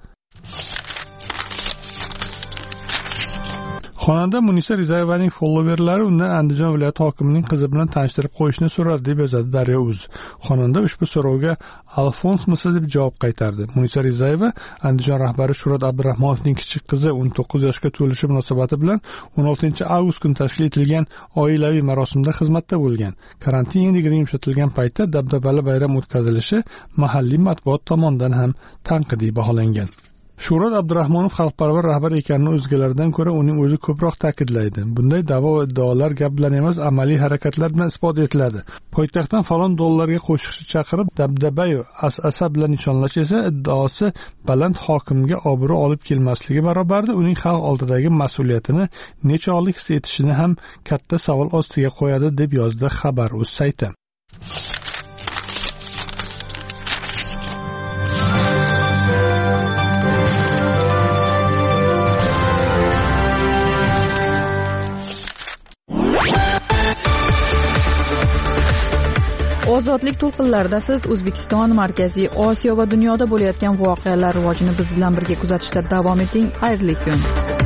S2: Xonanda Munisa Rizayevaning followerlari undan Andijon viloyati hokimining qizi bilan tanishtirib qo'yishni so'radi deb yozadi Daryo.uz. Xonanda ushbu so'rovga Alfonsmisiz deb javob qaytardi. Munisa Rizayeva Andijon rahbari Shuhrat Abdurahmonovning kichik qizi 19 yoshga to'lishi munosabati bilan 16-avgust kuni tashkil etilgan oilaviy marosimda xizmatda bo'lgan. Karantin yendigina yumshatilgan paytda dabdabali bayram o'tkazilishi mahalliy matbuot tomonidan ham tanqidiy baholangan. Shuhrat Abdurahmonov xalqparvar rahbar ekanini o'zgalardan ko'ra uning o'zi ko'proq ta'kidlaydi. Bunday da'vo va iddaolar gap bilan emas, amaliy harakatlar bilan isbot etiladi. Poytaxtdan falon dollarga qo'shiqchi chaqirib, dabdabayu as'asa bilan nishonlash esa iddaosi baland hokimga obro' olib kelmasligi barobarida uning xalq oldidagi mas'uliyatini nechog'lik his etishini ham katta savol ostiga qo'yadi deb yozdi Xabar.uz sayti.
S5: Ozodlik to'lqinlarida siz O'zbekiston, Markaziy Osiyo va dunyoda bo'layotgan voqealar rivojini biz bilan birga kuzatishda davom eting. Xayrli kun.